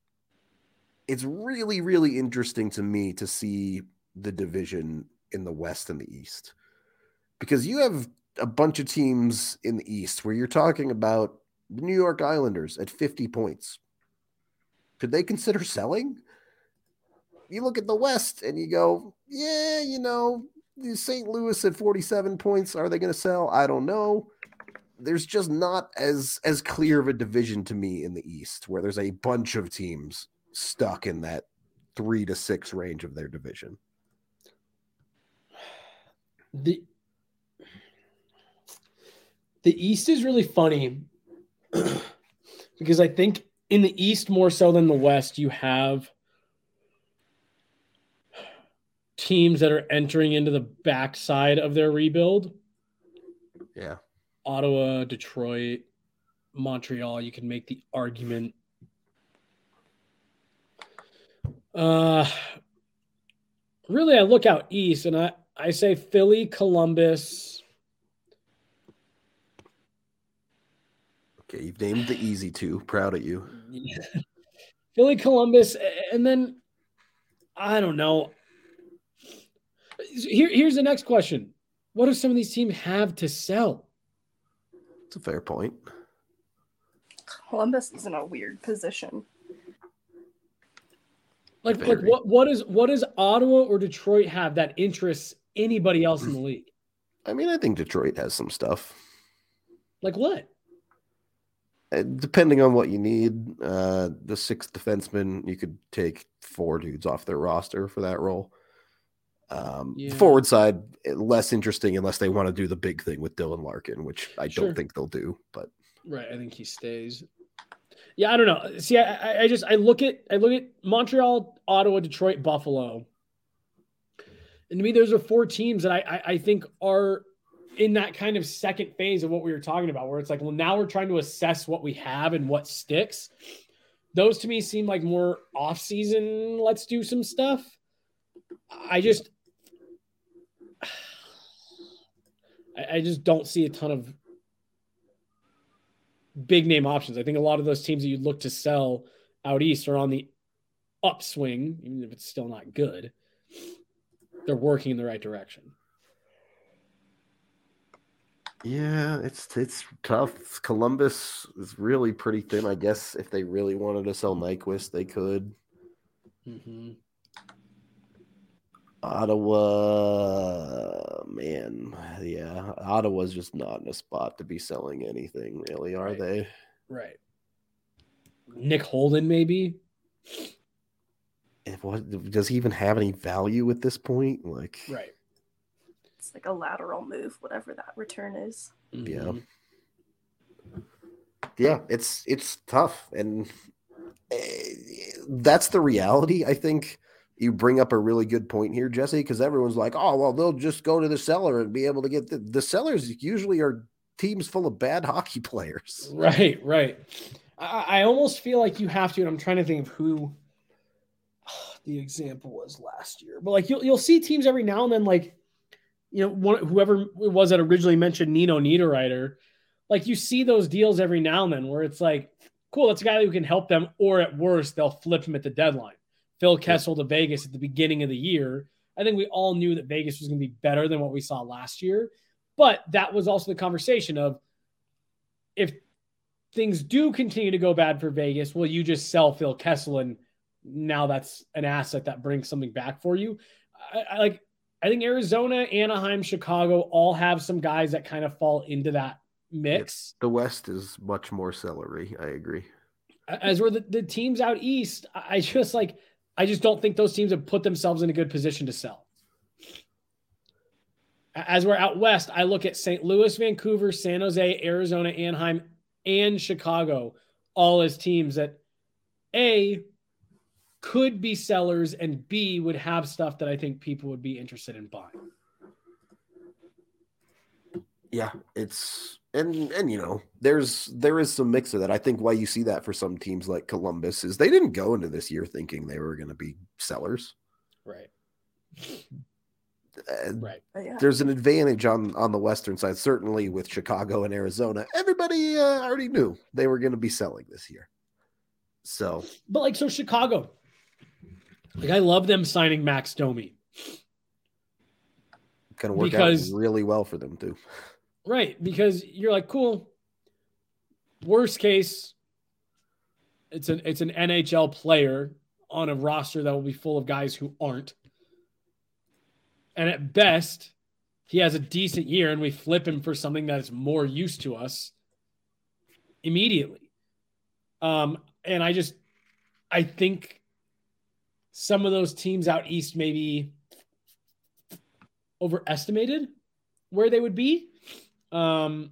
it's really, really interesting to me to see the division in the West and the East. Because you have a bunch of teams in the East where you're talking about the New York Islanders at 50 points. Could they consider selling? You look at the West and you go, yeah, St. Louis at 47 points. Are they going to sell? I don't know. There's just not as clear of a division to me in the East where there's a bunch of teams stuck in that 3 to 6 range of their division. The East is really funny because I think in the East more so than the West, you have teams that are entering into the backside of their rebuild. Yeah. Ottawa, Detroit, Montreal, you can make the argument. Really, I look out East and I say Philly, Columbus. Okay, you've named the easy 2. Proud of you. Philly, Columbus, and then I don't know. Here's the next question. What do some of these teams have to sell? It's a fair point. Columbus is in a weird position. Like what does Ottawa or Detroit have that interests anybody else in the league? I mean, I think Detroit has some stuff. Like what? Depending on what you need, the 6th defenseman, you could take 4 dudes off their roster for that role. The forward side, less interesting unless they want to do the big thing with Dylan Larkin, which I don't think they'll do. But right, I think he stays. Yeah, I don't know. See, I look at Montreal, Ottawa, Detroit, Buffalo, and to me, those are 4 teams that I think are in that kind of second phase of what we were talking about, where it's like, well, now we're trying to assess what we have and what sticks. Those to me seem like more off-season, let's do some stuff. I just don't see a ton of big name options. I think a lot of those teams that you'd look to sell out East are on the upswing, even if it's still not good. They're working in the right direction. Yeah, it's tough. Columbus is really pretty thin. I guess if they really wanted to sell Nyquist, they could. Mm-hmm. Ottawa, man, yeah, Ottawa's just not in a spot to be selling anything, really, are they? Right. Nick Holden, maybe. Does he even have any value at this point? Like, right. It's like a lateral move, whatever that return is. Mm-hmm. Yeah, it's tough, and that's the reality. I think you bring up a really good point here, Jesse, because everyone's like, "Oh, well, they'll just go to the seller and be able to get the sellers." Usually are teams full of bad hockey players. Right. I almost feel like you have to, and I'm trying to think of who the example was last year. But like you'll see teams every now and then, like, you know, whoever it was that originally mentioned Nino Niederreiter, like you see those deals every now and then where it's like, cool, that's a guy who can help them, or at worst, they'll flip him at the deadline. Phil Kessel to Vegas at the beginning of the year. I think we all knew that Vegas was going to be better than what we saw last year. But that was also the conversation of, if things do continue to go bad for Vegas, will you just sell Phil Kessel? And now that's an asset that brings something back for you. I think Arizona, Anaheim, Chicago all have some guys that kind of fall into that mix. The West is much more celery. I agree. As were the teams out East, I just don't think those teams have put themselves in a good position to sell. As we're out West, I look at St. Louis, Vancouver, San Jose, Arizona, Anaheim, and Chicago, all as teams that A, could be sellers, and B, would have stuff that I think people would be interested in buying. Yeah, it's and you know, there is some mix of that. I think why you see that for some teams like Columbus is they didn't go into this year thinking they were going to be sellers. Right. Right. There's an advantage on the Western side, certainly with Chicago and Arizona. Everybody already knew they were going to be selling this year. So, but so Chicago, I love them signing Max Domi. Going to work out really well for them too. Right, because you're like, cool. Worst case, it's an NHL player on a roster that will be full of guys who aren't. And at best, he has a decent year and we flip him for something that is more use to us immediately. And I think some of those teams out East maybe overestimated where they would be. I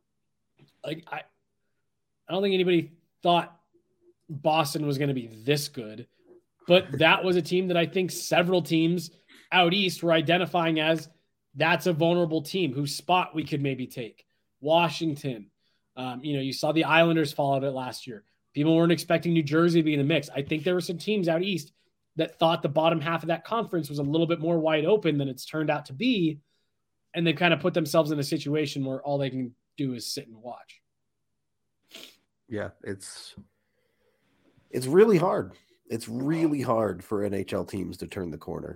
don't think anybody thought Boston was going to be this good, but that was a team that I think several teams out East were identifying as that's a vulnerable team whose spot we could maybe take. Washington, you saw the Islanders fall out of it last year. People weren't expecting New Jersey to be in the mix. I think there were some teams out East that thought the bottom half of that conference was a little bit more wide open than it's turned out to be. And they've kind of put themselves in a situation where all they can do is sit and watch. Yeah, it's really hard. It's really hard for NHL teams to turn the corner.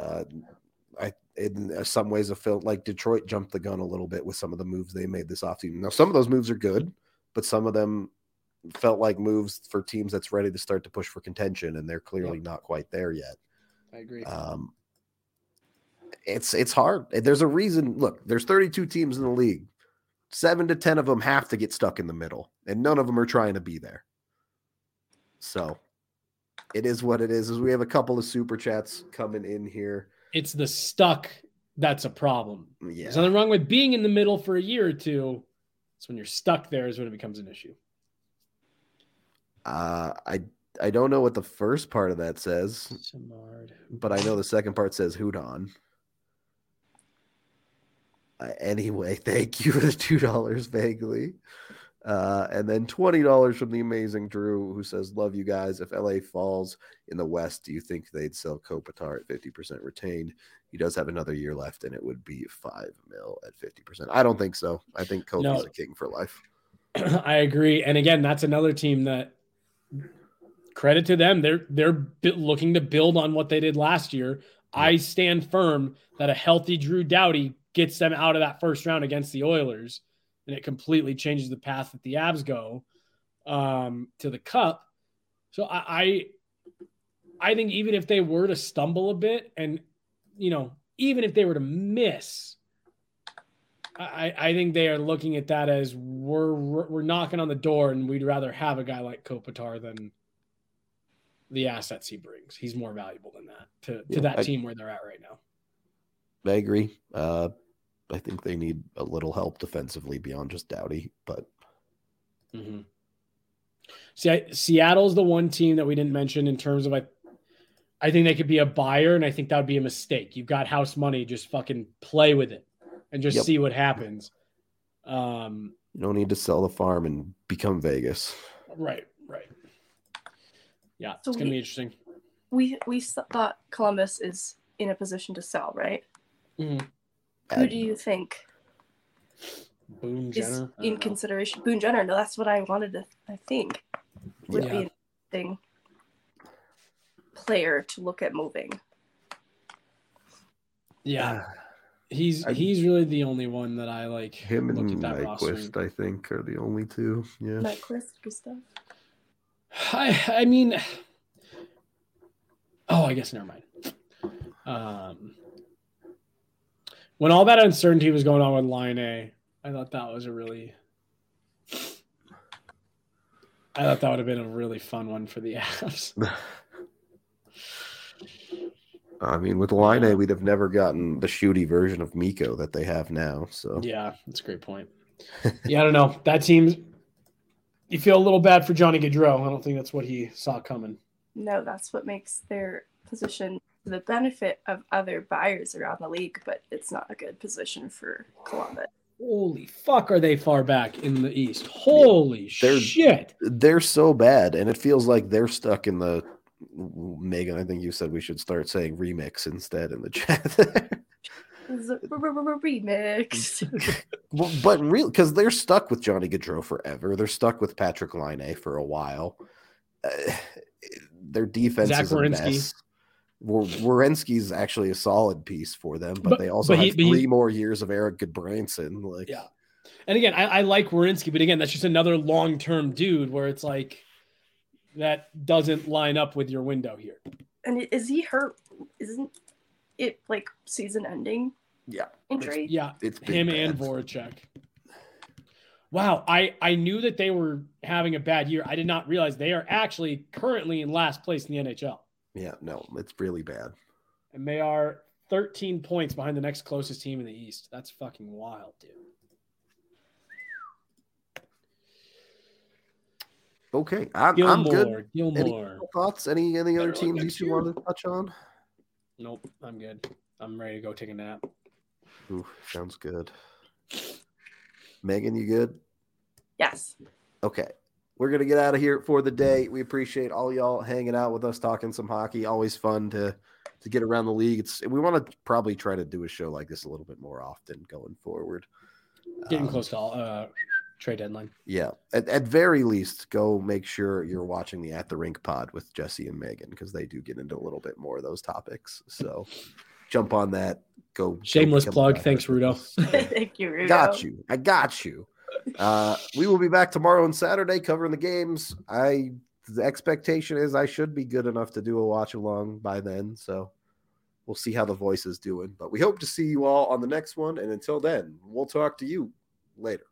In some ways, I felt like Detroit jumped the gun a little bit with some of the moves they made this offseason. Now, some of those moves are good, but some of them felt like moves for teams that's ready to start to push for contention, and they're clearly not quite there yet. I agree. It's hard. There's a reason. Look, there's 32 teams in the league. 7 to 10 of them have to get stuck in the middle, and none of them are trying to be there. So it is what it is. As we have a couple of super chats coming in here. It's the stuck that's a problem. Yeah. There's nothing wrong with being in the middle for a year or two. It's when you're stuck there is when it becomes an issue. I don't know what the first part of that says, Samard. But I know the second part says Hudon. Anyway, thank you for the $2 vaguely. And then $20 from the amazing Drew, who says, love you guys. If LA falls in the West, do you think they'd sell Kopitar at 50% retained? He does have another year left, and it would be $5 million at 50%. I don't think so. I think Kopi's a king for life. I agree. And again, that's another team that, credit to them, they're looking to build on what they did last year. I stand firm that a healthy Drew Doughty gets them out of that first round against the Oilers, and it completely changes the path that the Avs go to the Cup. So I think even if they were to stumble a bit, and even if they were to miss, I think they are looking at that as we're knocking on the door, and we'd rather have a guy like Kopitar than the assets he brings. He's more valuable than that to that team where they're at right now. I agree. I think they need a little help defensively beyond just Doughty, but see, Seattle's the one team that we didn't mention in terms of I think they could be a buyer, and I think that would be a mistake. You've got house money, just fucking play with it and just see what happens. You don't need to sell the farm and become Vegas. Right. Yeah, So it's going to be interesting. We thought Columbus is in a position to sell, right? Mhm. Who do you think Boone is Jenner. in consideration? Boone Jenner. No, that's what I wanted to. I think would be Yeah. an interesting player to look at moving. Yeah. He's really the only one that I like. Him and look at that roster. Nyquist, I think, are the only two. Yeah. Nyquist, Gustav. I mean, I guess never mind. When all that uncertainty was going on with Line A, I thought that would have been a really fun one for the Avs. I mean, with Line A, we'd have never gotten the shooty version of Mikko that they have now. So Yeah, that's a great point. Yeah, I don't know. That team, you feel a little bad for Johnny Gaudreau. I don't think that's what he saw coming. No, that's what makes their position to the benefit of other buyers around the league, but it's not a good position for Columbus. Holy fuck, are they far back in the East? Holy shit. they're so bad, and it feels like they're stuck in the Megan. I think you said we should start saying remix instead in the chat. Remix. But real, because they're stuck with Johnny Gaudreau forever. They're stuck with Patrick Laine for a while. Their defense Zach is a mess. Werenski's actually a solid piece for them, but they also have 3 more years of Eric Goodbranson. Like, yeah. And again, I like Werenski, but again, that's just another long-term dude where it's like that doesn't line up with your window here. And is he hurt? Isn't it like season-ending injury? it's him bad. And Voracek. Wow, I knew that they were having a bad year. I did not realize they are actually currently in last place in the NHL. Yeah, no, it's really bad. And they are 13 points behind the next closest team in the East. That's fucking wild, dude. Okay, I'm good. Any thoughts? Any other teams you want to touch on? Nope, I'm good. I'm ready to go take a nap. Ooh, sounds good. Megan, you good? Yes. Okay. We're going to get out of here for the day. We appreciate all y'all hanging out with us, talking some hockey. Always fun to get around the league. We want to probably try to do a show like this a little bit more often going forward. Getting close to trade deadline. Yeah. At very least, go make sure you're watching the At the Rink pod with Jesse and Megan, because they do get into a little bit more of those topics. So jump on that. Go. Shameless plug. Thanks, Rudo. Thank you, Rudo. I got you. We will be back tomorrow and Saturday covering the games. The expectation is I should be good enough to do a watch along by then. So we'll see how the voice is doing. But we hope to see you all on the next one. And until then, we'll talk to you later.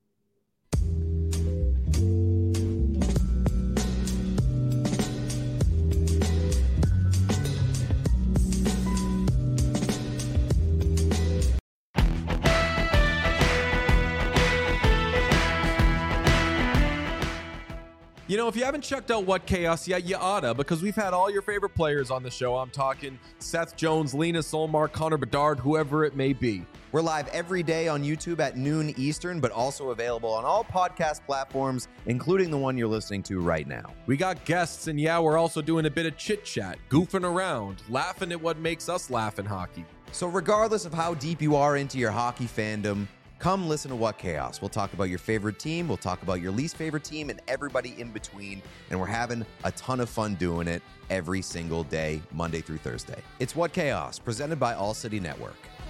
You know, if you haven't checked out What Chaos yet, you oughta, because we've had all your favorite players on the show. I'm talking Seth Jones, Lena Solmar, Connor Bedard, whoever it may be. We're live every day on YouTube at noon Eastern, but also available on all podcast platforms, including the one you're listening to right now. We got guests, and yeah, we're also doing a bit of chit-chat, goofing around, laughing at what makes us laugh in hockey. So regardless of how deep you are into your hockey fandom, come listen to What Chaos. We'll talk about your favorite team, we'll talk about your least favorite team, and everybody in between, and we're having a ton of fun doing it every single day, Monday through Thursday. It's What Chaos, presented by All City Network.